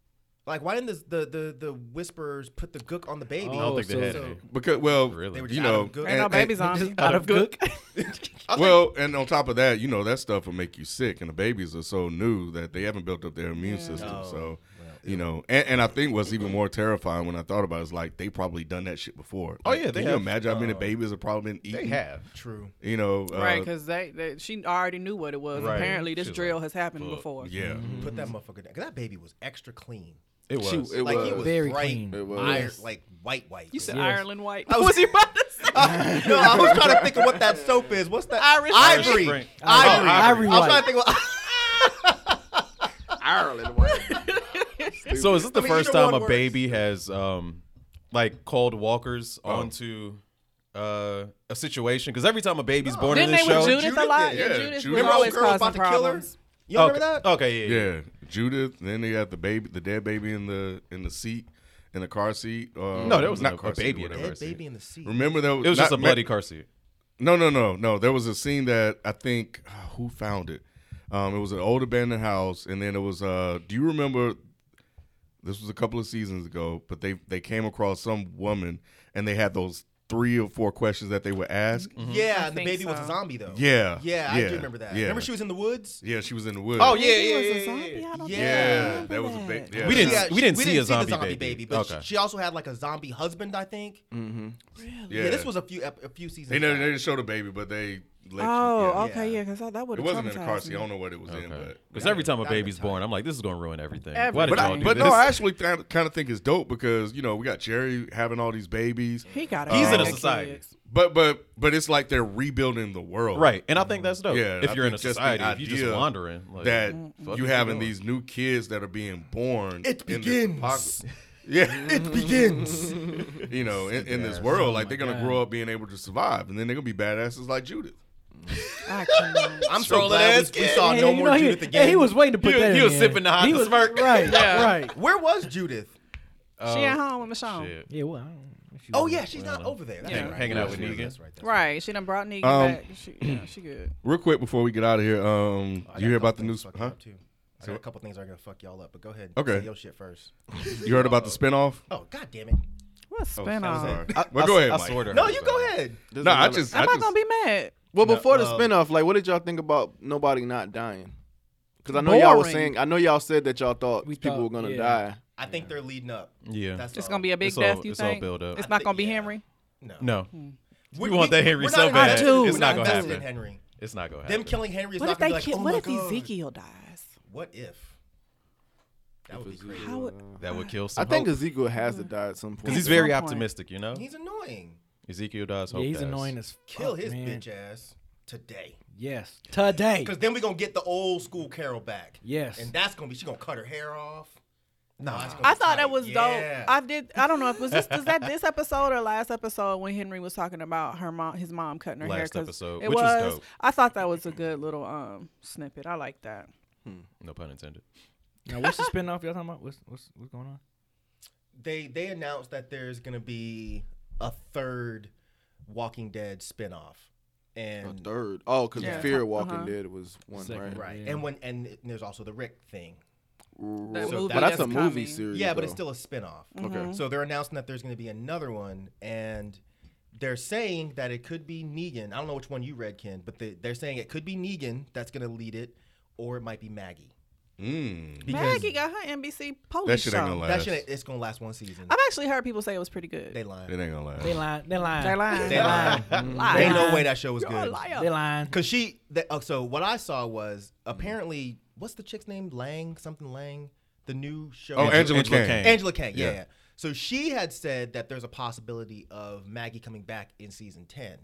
Like, why didn't the the the, the whisperers put the gook on the baby? I don't Oh, think they so- had so- any. Because well, Really? They were you just out know, of gook. Ain't no and- babies and- on you. Out of Cook. Well, and on top of that, you know, that stuff will make you sick, and the babies are so new that they haven't built up their immune system. Oh, so, well, you know, and, and I think what's even more terrifying when I thought about it is like they probably done that shit before. Oh, Like, yeah, they can you have. imagine how many Uh, babies have probably been eaten? They have. True. You know, uh, Right, because they, they she already knew what it was. Right. Apparently, this She's drill like, has happened "Fuck." before. yeah. Put that motherfucker down. 'Cause that baby was extra clean. It was. She- it Like was he was Very bright, clean. It was. iron- Yes. like white, white. You said Yes. Ireland white. I I was- was, you about to say? no, I was trying to think of what that soap is. What's that? Irish Ivory. Spring. Ivory. Oh, Ivory I was white. trying to think what. Ireland white. So is this the I mean, first either time one a works. baby has um like called walkers Oh. onto uh a situation? Because every time a baby's born in Didn't this they with show, Judith, Judith a lot? did. Yeah, Yeah, Judith Judith. was Remember always old girl causing about to kill her? problems. You don't okay. remember that? Okay, yeah, yeah. Yeah, Judith. Then they got the baby, the dead baby in the in the seat, in the car seat. Uh, No, there was not no- car a seat, baby in whatever. the Dead baby in the seat. Remember that was, It was just not- a bloody car seat. No, no, no, no. There was a scene that I think who found it. Um, it was an old abandoned house, and then it was. Uh, do you remember? This was a couple of seasons ago, but they they came across some woman, and they had those three or four questions that they would ask. Yeah, I and the think baby was a so. zombie though. Yeah, Yeah, I yeah, do remember that. yeah. Remember she was in the woods? Yeah, she was in the woods. Oh, yeah, Baby yeah, was a yeah, zombie? yeah. I don't Yeah. yeah, remember that was a that. big. Yeah, We didn't- Yeah, we didn't we see didn't a zombie baby. but Okay. she also had like a zombie husband, I think. Mm-hmm. Yeah, Yeah, this was a few ep- a few seasons. They never, back. they didn't show the baby, but they. Let Oh, you, yeah. okay, yeah, because that would It have wasn't in the car seat. I me. don't know what it was in, Okay. but. Because every time a That'd be baby's tight. born, I'm like, this is gonna ruin everything. Everything. Why did But, y'all I, do but this? no, I actually kind of, kind of think it's dope because you know we got Jerry having all these babies, He got He's in a gang of society. kids. but but but it's like they're rebuilding the world, Right, and I think that's dope. Yeah, if I you're in a think just the society, if you're just idea wandering, like, That fuck you you having doing? these new kids that are being born. It in this begins. apocalypse. Yeah, It begins. you know, in, in this ass. world, Oh like my they're gonna God. grow up being able to survive, and then they're gonna be badasses like Judith. I cannot. I'm so Strolling glad ass we, we kid. saw Hey, no you more know, he- Judith hey, again. he was waiting to put He- that he in was there. sipping to hide He the was- smirk. Right, Yeah. right. Where was Judith? She at home with Michonne. Shit. Yeah, well, I don't know if she Oh was- yeah, she's not over there. That's Yeah. right. Hanging out with That's Negan. That's right. That's Right, she done brought Negan Um, back. She, yeah, she good. Real quick before we get out of here, um, I you got hear a about couple the new? things fucking Huh? up, too. I got a couple things that are gonna fuck y'all up, but go ahead. Okay. Say your shit first. You heard about the spinoff? Oh god damn it! What Oh, spinoff? sorry. I- well, I- go ahead, I Mike. sort of No, heard you about go it. ahead. No, I just, I I'm not just, gonna be mad. Well, No, before the um, spinoff, like, what did y'all think about nobody not dying? Because I know y'all was Boring. saying, I know y'all said that y'all thought We people thought- were gonna yeah. die. I think they're leading up. Yeah. That's It's all. gonna be a big It's all- death. You it's all think? build up. It's I not think- gonna be yeah. Henry. no. No, We, want that Henry we're so not bad. invested- Too. We're It's not gonna invested happen. in Henry. it's not gonna Them happen. killing Henry is What not if gonna they be kill? like, oh what my if God. Ezekiel dies? What if? That would be crazy. How would? That would kill I some. think hope. Ezekiel has to die at some point. Because he's At very some point. optimistic, you know. He's annoying. Ezekiel dies. Yeah, Hope he's dies. annoying as fuck, Kill his man. bitch ass today. Yes, today. Because then we're gonna get the old school Carol back. Yes. And that's gonna be she gonna cut her hair off. Nah. Nah, it's gonna I be thought that tight. was Yeah. dope. I did. I don't know if it was this. Was that this episode or last episode when Henry was talking about her mom, his mom cutting her hair? Last 'Cause episode, it which was dope. I thought that was a good little um snippet. I like that. No pun intended. Now, what's the spinoff y'all talking about? What's what's what's going on? They they announced that there's gonna be a third Walking Dead spinoff. a And third. Oh, because Yeah. Fear Walking Uh-huh. Dead was one, Second. right? right. Yeah. And when and there's also the Rick thing. That So movie But that's a that's movie coming. series. Yeah, but it's though. still a spinoff. Okay. So they're announcing that there's going to be another one, and they're saying that it could be Negan. I don't know which one you read, Ken, but they, they're saying it could be Negan that's going to lead it, or it might be Maggie. Mm. Because Maggie got her N B C police That shit ain't show. gonna last. that shit, it's going to last one season. I've actually heard people say it was pretty good. They lying. It ain't gonna last. They lying. They lying. They lying. They lying. Lying. Ain't no way that show was You're a good. liar. They lying. Because she, that, oh, so what I saw was apparently, what's the chick's name? Lang, something Lang? The new show. Oh, Angela, Angela Kang. Kang. Angela Kang, yeah, Yeah. yeah. So she had said that there's a possibility of Maggie coming back in season ten.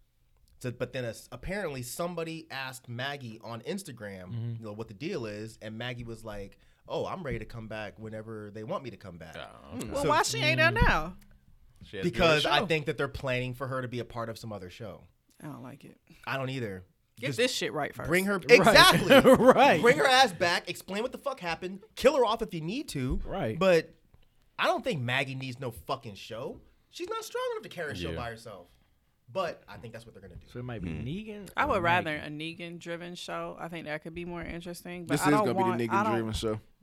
So, but then uh, apparently somebody asked Maggie on Instagram, you know, what the deal is, and Maggie was like, "Oh, I'm ready to come back whenever they want me to come back." Well, So- why she ain't there now? She had to do Because her I show. think that they're planning for her to be a part of some other show. I don't like it. I don't either. Get Just this shit right first. bring her exactly Right. Bring her ass back. Explain what the fuck happened. Kill her off if you need to. Right. But I don't think Maggie needs no fucking show. She's not strong enough to carry a show Yeah. by herself. But I think that's what they're gonna do. So it might be Negan. I or would rather Maggie. a Negan-driven show. I think that could be more interesting. But This I is don't gonna want, be the I Negan don't- driven show.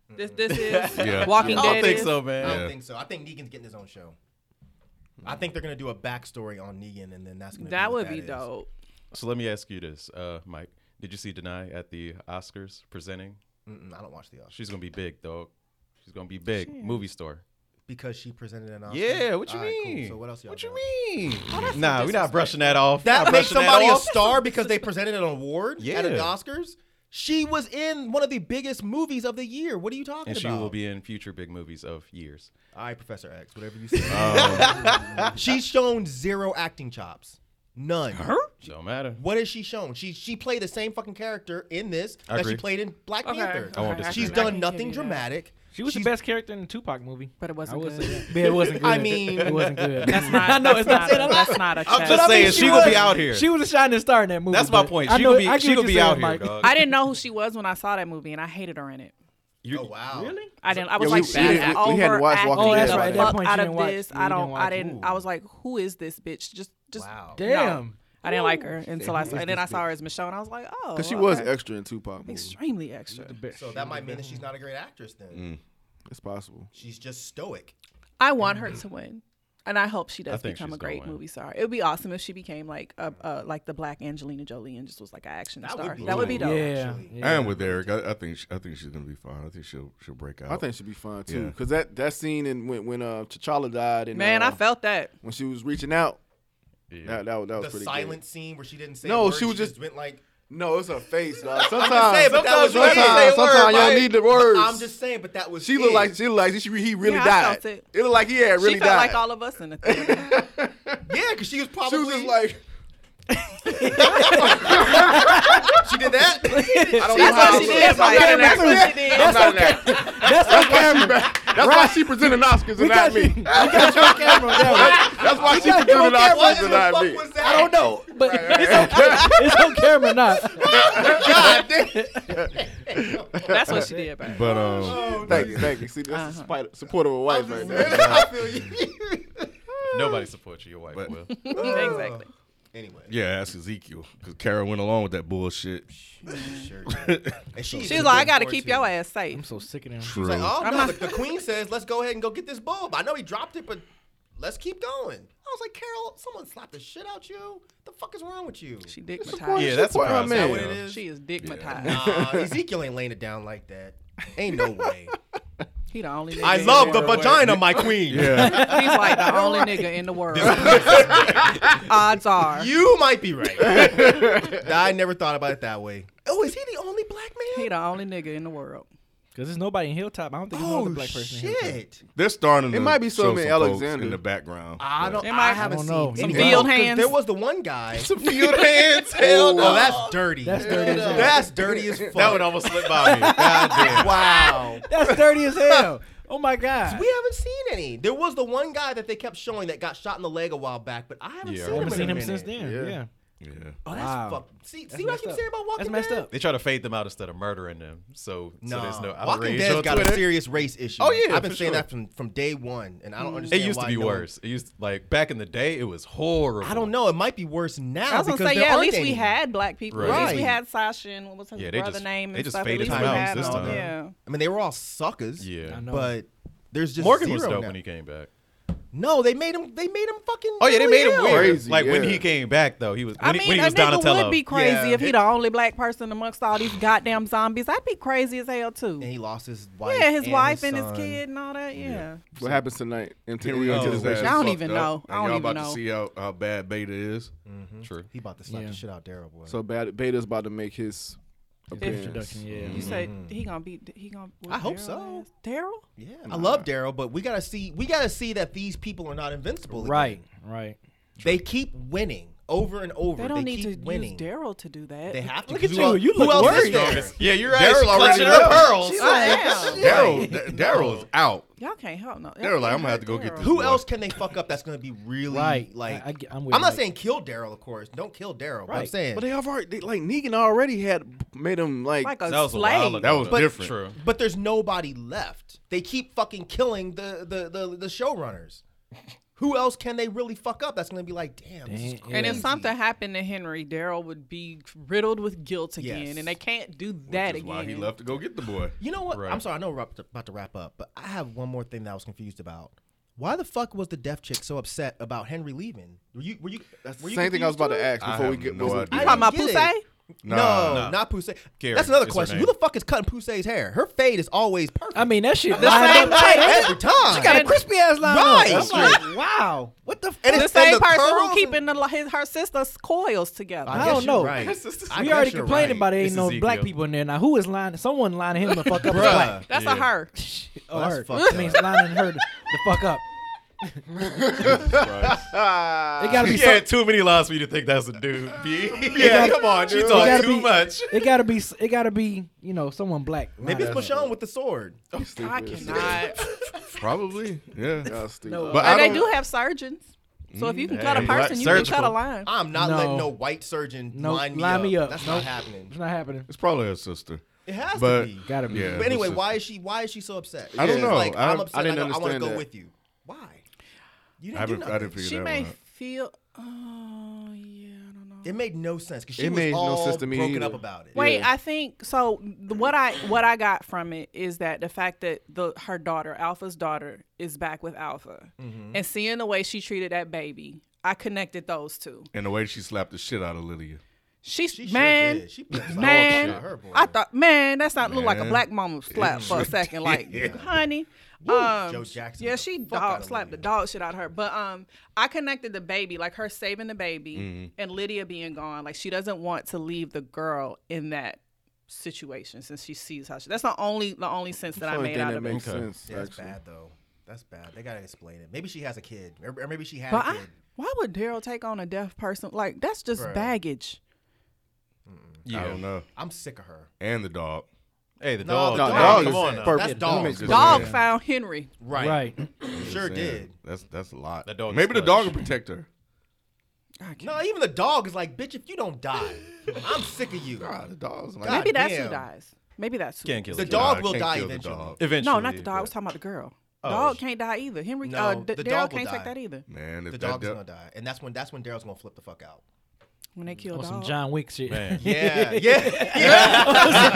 This this is Yeah. Walking I Dead. don't think is? so, I man. don't Yeah. think so. I think Negan's getting his own show. I think they're gonna do a backstory on Negan, and then that's gonna. That be what would be is. dope. So let me ask you this, uh, Mike. Did you see Denai at the Oscars presenting? Mm-mm, I don't watch the Oscars She's gonna be big, dog. She's gonna be big. She is. Movie store. because she presented an Oscar. Yeah, what you All right, cool. mean? So what else y'all What you doing? mean? Oh, nah, we're not brushing that off. That Not makes brushing somebody that a off. star because they presented an award Yeah. at the Oscars. She was in one of the biggest movies of the year. What are you talking And she about? will be in future big movies of years. All right, Professor X, whatever you say. Um, She's shown zero acting chops. None. Don't matter. What has she shown? She she played the same fucking character in this I that she agree. played in Black Okay. Panther. I won't Okay, disagree. She's can- I done can nothing give you that. dramatic. She was She's- the best character in the Tupac movie. But it wasn't I would good. say that. Yeah, it wasn't good. I mean- it wasn't good. That's not. I know that's it's not. not. A, that's not a I'm check. just I mean, saying, she she gonna be was- out here. She was a shining star in that movie. That's my but point. I She know- gonna be I get she what gonna be you're out saying, here, Mike. dog. I didn't know who she was when I saw that movie, and I hated her in it. You- Oh wow. Really? I didn't. I was Yeah, like, we- she's we didn't- we- we hadn't watched Walking overacting Oh, that's the right. At that fuck point, you out didn't of watch- this. you I don't. didn't watch I it. didn't. I was like, who is this bitch? Just, just. Wow. no. Damn. I didn't like her until I saw, and then I saw her as Michonne. And I was like, oh, Because she was okay. extra in Tupac movie. extremely extra. So that might mean that she's not a great actress then. mm. It's possible. She's just stoic. I want her to win, and I hope she I does think become she's a great gonna win. movie star. It would be awesome if she became like a, a like the Black Angelina Jolie and just was like an action That star. would be that would be cool. dope. Yeah. actually. yeah. And with Eric, I, I think she, I think she's gonna be fine. I think she'll she'll break out. I think she'd be fun too. Yeah. Because that, that scene in when when uh, T'Challa died and Man, uh, I felt that. when she was reaching out, Yeah. that that, was- that was The pretty silent good. scene where she didn't say. No, a word, she was just- went like. No, it's her face. Dog. I'm Sometimes, just saying, but that was sometimes, you didn't say a sometimes, word, you don't Mike. need the words. I'm just saying, but that was. She looked it. like she looked like she, he really Yeah, I died. felt it. It looked like he had really she felt died. like all of us in the theater. Yeah, because she was she probably. was just like, she did that. I don't know That's how. what she did. Mike. I'm That's not what she did. I'm not an actor. That's That's why she, that's why she presented Oscars and not got you. me. We got you on camera on that one. That's why she got you on presented camera. What Oscars in and the not fuck me. was that? I don't know, but it's okay. It's on camera, not. God damn. That's what she did, babe. But um, Oh, Thank you, thank you. See, that's Uh-huh. a spite- support of a wife right there. I feel you. Nobody supports you. Your wife But- will. exactly. Anyway. yeah, ask Ezekiel because Kara went along with that bullshit. Sure. And she She was like, I got to keep your ass safe. I'm so sick of them. She was like, oh I'm no, not- the, the queen says, let's go ahead and go get this bulb. I know he dropped it, but let's keep going. I was like, Carol, someone slapped the shit out you. The fuck is wrong with you? She Support- digmatized. Yeah, that's support her surprising. man. Is that what it is? She is digmatized. Nah, Ezekiel ain't laying it down like that. Ain't no way. He the only nigga. I in love the world. vagina, my queen. Yeah, He's like the only nigga in the world. Odds are. You might be right. I never thought about it that way. Oh, is he the only black man? He the only nigga in the world. Because there's nobody in Hilltop. I don't think there's no Oh, other black person in Hilltop. shit. they're starting. It to might be show some in folks Alexander. in the background. I don't. It I might- haven't I don't know. seen Some any- field 'cause hands. There was the one guy. Field hands. Hell Oh, that's dirty. That's dirty as hell. That's dirty as fuck. That would almost slip by me. God damn. Wow. That's dirty as hell. Oh my God. We haven't seen any. There was the one guy that they kept showing that got shot in the leg a while back, but I haven't Yeah, seen I I him. haven't in seen a him minute. since then. Yeah. Yeah. Yeah, Oh, that's Wow. fuck. See, That's see what I messed keep up. saying about Walking That's messed Dead? up. They try to fade them out instead of murdering them. So, so there's no Walking outrage Dead's on got a Twitter. serious race issue. Oh, yeah, I've been for saying sure. that from, from day one, and I don't It understand. used to why be no- worse. It used like back in the day. It was horrible. I don't know. It might be worse now. I was gonna because say, there yeah. At aren't least we any. had black people. At Right. least we had Sasha and what was his Yeah, they brother just- name they and just stuff. At faded least him we out had this them. time. Yeah. I mean, they were all suckers. Yeah. I know. But there's just Morgan zero was dope now. when he came back. No, they made him. They made him fucking. Oh yeah, they made him ill. weird. Crazy, like when yeah. he came back though, he was when, I he, mean, when he a was nigga Donatello. would be crazy Yeah. if he the only black person amongst all these goddamn zombies. I'd be crazy as hell too. And he lost his wife. Yeah, his and wife his and his son. kid and all that. Yeah. What happens tonight? M T V Henry on gonna get his television. ass I don't fucked even up, know. and I don't y'all even about know. to see how, how bad Beta is. True. He about to slap Yeah. the shit out Daryl, boy. So bad. Beta's about to make his appearance. Introduction, yeah. You said he gonna be he gonna. I hope Daryl so. is? Daryl? yeah, I love Daryl, but we gotta see. We gotta see that these people are not invincible. again. Right, right. They keep winning over and over. They don't need keep to winning. use Daryl to do that. They have to. Look 'cause at who you. else- You who look else is worried. there? Yeah, you're right. Daryl She's already clutching her know. pearls. I am. Daryl, D- Daryl's out. Y'all can't help no. They're like, I'm gonna have to go get this. Who boy. else can they fuck up that's gonna be really Right. like? I, I, I'm, with I'm not Mike. saying kill Daryl, of course. Don't kill Daryl. But I'm Right. saying, But they have already, they, like Negan already had made him like. Like a That was a while slave. ago. That was though. different. True. but there's nobody left. They keep fucking killing the the the, the showrunners. Who else can they really fuck up? That's gonna be like, damn. This is Damn, crazy. And if something happened to Henry, Daryl would be riddled with guilt again, Yes. and they can't do that Which is again. why he left to go get the boy. You know what? Right. I'm sorry, I know we're up to- about to wrap up, but I have one more thing that I was confused about. Why the fuck was the deaf chick so upset about Henry leaving? Were you? Were you? That's the were you same thing I was about to confused ask I before we have get. no was it- idea. You I talking about didn't get Poussey? it. Nah. No, Nah. not Poussey. Carrie That's another is her question. name. Who the fuck is cutting Poussey's hair? Her fade is always perfect. I mean, that shit The lined same up tight, way- ain't it? every time. She got a crispy ass line Right. on. I'm like, wow. What the fuck? And The it's- same and the person curls who keeping the, his, her sister's coils together. I guess don't you're know. Right. I We guess already you're complaining right. about it. Ain't It's no Ezekiel. black people in there. Now, who is lining? Someone lining him the fuck up. as black. Bruh. That's Yeah. a her. Oh, That's her. fucked I mean, up. lining her the, the fuck up. Ah, It gotta be. You Some, had too many lies for you to think that's a dude. B. Yeah, come on, She dude. it talk gotta too be- much. It gotta be. It gotta be. You know, someone black. Maybe it's lining her. Michonne with the sword. I cannot. Probably, yeah. Y'all stupid. No. But I And they don't- do have surgeons. So if you can cut a Hey, person, you can cut surgical. a line. I'm not No. letting no white surgeon No, line me line up. me up. That's Nope. not happening. It's not happening. It's probably her sister. It has But- to be. Gotta be. Yeah. But anyway, sister. why is she? Why is she so upset? I don't She's know. Like, I- I'm upset. I didn't I, want to understand go that. with you. Why? You didn't I do haven't, nothing. I didn't figure She that may one out. feel. Oh yeah, I don't know. It made no sense because she It was made no all sense to me broken either. up about it. Wait, Yeah. I think so. th- What I what I got from it is that the fact that the her daughter, Alpha's daughter, is back with Alpha, Mm-hmm. and seeing the way she treated that baby, I connected those two. And the way she slapped the shit out of Lydia. She's She sure man, did. She put some man. dog shit on her, boy. I thought, man, that's not look like a Man. black mama slap for a second. Like, honey, Woo, um, Joe Jackson yeah, the she fuck out dog of slapped the Lydia. dog shit out of her. But um, I connected the baby, like her saving the baby, Mm-hmm. and Lydia being gone. Like she doesn't want to leave the girl in that situation since she sees how she. That's the only the only sense that I Only made thing out that of it. makes Okay. sense. Yeah, that's actually. bad though. That's bad. They gotta explain it. Maybe she has a kid, or or maybe she had But a I, kid. why would Daryl take on a deaf person? Like that's just Bruh. baggage. I don't know. I'm sick of her. And the dog. Hey, the No, dog. the No, dog dog is is Come on now. perfect. That's That dog. makes good Dog sense. found Henry. Right. Right. Sure Saying. did. That's that's a lot. That dog is Maybe the clutch. dog will protect her. I can't. No, even the dog is like, bitch, if you don't die, I'm sick of you. God, the dog's like, God Maybe that's damn. who dies. Maybe that's who. Can't kill The the dog Nah, will can't die kill the eventually. dog. Eventually. No, not the dog. I but- was talking about the girl. Oh. Dog can't die either. Henry, No, uh, D- the Daryl dog will can't take die. that either. Man, if The that dog's de- gonna die, and that's when that's when Daryl's gonna flip the fuck out. When they kill On some dog. John Wick shit. Man. Yeah, yeah, yeah.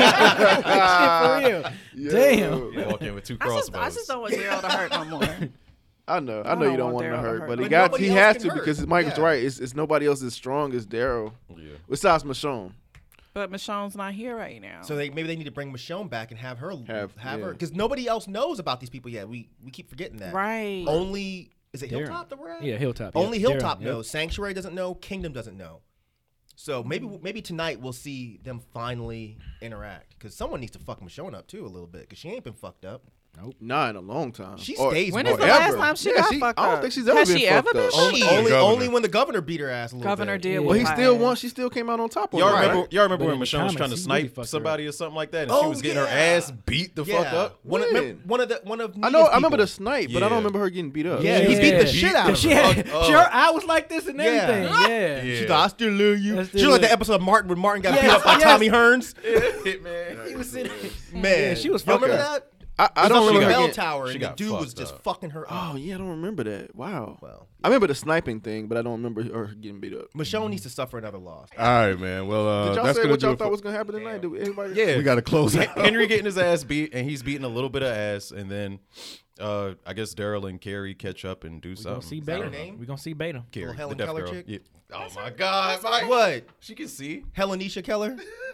Shit, for real. Damn. You walk in with two I just, crossbows. I just don't want Daryl to hurt no more. I know. I I know don't you don't want want him to Daryl to hurt, hurt. but he But got nobody he else has can to hurt. because Michael's Yeah. right. It's, it's nobody else as strong as Daryl. Yeah. Besides Michonne. But Michonne's not here right now. So they maybe they need to bring Michonne back and have her have, Have- her yeah. because nobody else knows about these people yet. We we keep forgetting that. right. Only is it Darren. Hilltop that we're at? Yeah, Hilltop. Only yeah. Hilltop Darren, knows. Sanctuary doesn't know. Kingdom doesn't know. So maybe maybe tonight we'll see them finally interact because someone needs to fuck Michonne up too a little bit because she ain't been fucked up. Not in a long time. She Or- stays When more is the ever. last time she Yeah, got she- fucked I don't up? think she's ever Has been she ever fucked been up. fucked Only up? only, Governor. only when the governor beat her ass a little Governor bit. did. Well, with he her still ass. won. She still came out on top of Y'all it. remember? right? Y'all remember But when in the Michonne was trying to comments, he really snipe fucked her somebody or something like that, and Oh, she was getting her yeah. ass beat the Yeah. fuck up? One of, When? one of the one of I know. Nina's I remember people. the snipe, but I Yeah. don't remember her getting beat up. Yeah, he beat the shit out of She her. had, Oh, she, her eye was like this and Yeah. everything. Yeah. Yeah. She thought, I still love you. I She still was like love- the episode of Martin when Martin got Yes, beat up by yes. Tommy Hearns. Man. He was sitting. Man, Yeah, she was You remember fucked that? I, I It was don't up in remember the her bell getting. tower, she and the got dude was fucked just up. fucking her up. Oh yeah, I don't remember that. Wow. Well, I remember the sniping thing, but I don't remember her getting beat up. Michonne needs to suffer another loss. All right, man. Well, uh, Did y'all that's say gonna what do y'all it thought for- was gonna happen tonight? Do anybody? Yeah. We got to close out. Henry getting his ass beat, and he's beating a little bit of ass, and then uh, I guess Daryl and Carrie catch up and do We gonna something. see that her Beta. name? We gonna see Beta. Carrie, Little Helen the deaf Keller girl. chick? Yeah. Oh my God, Mike. What? She can see. Helenisha Keller?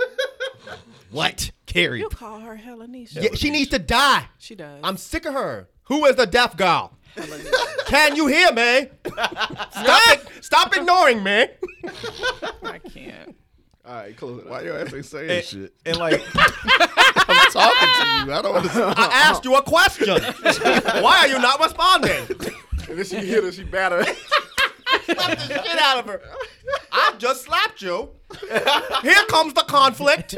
What? Carrie. You call her Helenisha. Yeah, she needs to die. She does. I'm sick of her. Who is the deaf girl? Can you hear me? Stop it. Stop ignoring me. I can't. All right, close it. Why Out. your ass ain't saying And, shit? and like, I'm talking to you. I don't understand. I asked you a question. Why are you not responding? And then she hit her. She battered. Slap the shit out of her. I just slapped you. Here comes the conflict.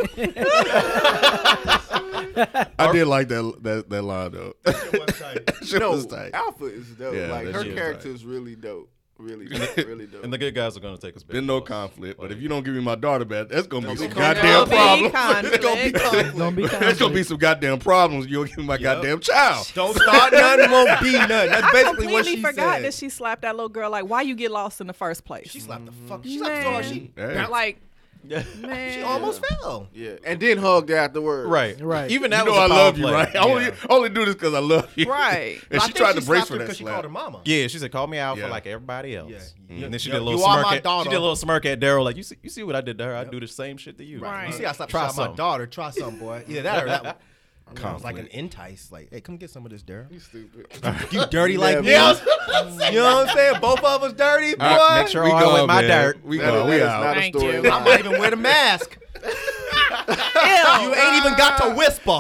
I did like that that that line though. Shit no, was tight. Alpha is dope. Yeah, like that her shit is character tight. is really dope. Really, really dope. And the good guys are gonna take us back. Been no conflict, but if you don't give me my daughter back, that's gonna be Don't some be goddamn Gonna be problems. It's gonna be conflict. conflict. Don't be There's conflict. gonna be some goddamn problems. You don't give me my Yep. goddamn child. Don't start nothing, won't be nothing. That's I basically what completely she forgot said. that she slapped that little girl. Like, why you get lost in the first place? She slapped the fuck. She slapped so hard. She, Hey. like, man, she almost fell. Yeah, and then hugged afterwards. Right, Right. Even You that know was a I power love you, play. right? I only, Yeah. I only do this because I love you. Right. And I she think tried to brace slapped for her that because she slap. called her mama. Yeah, she said, "Call me out Yeah. for like everybody else." Yeah. Mm. You- And then she you- did a little you are smirk. my At, daughter. she did a little smirk at Daryl, like you see, you see what I did to her? I do the same shit to you. Right. You see, I slapped Try Try my some. daughter. Try some, boy. Either that or that. One. I was like an Conflict. entice. Like, hey, come get some of this, Daryl. You stupid. You dirty like me. Yeah, You know what I'm saying? Both of us dirty, boy. All right, make sure We I gone, with my man. dirt. We That- gone. that We is out. not a Thank story. you. I might even wear the mask. You ain't even got to whisper.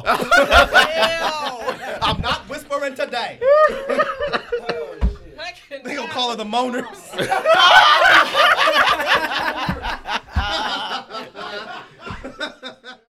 I'm not whispering today. They gonna call her the moaners.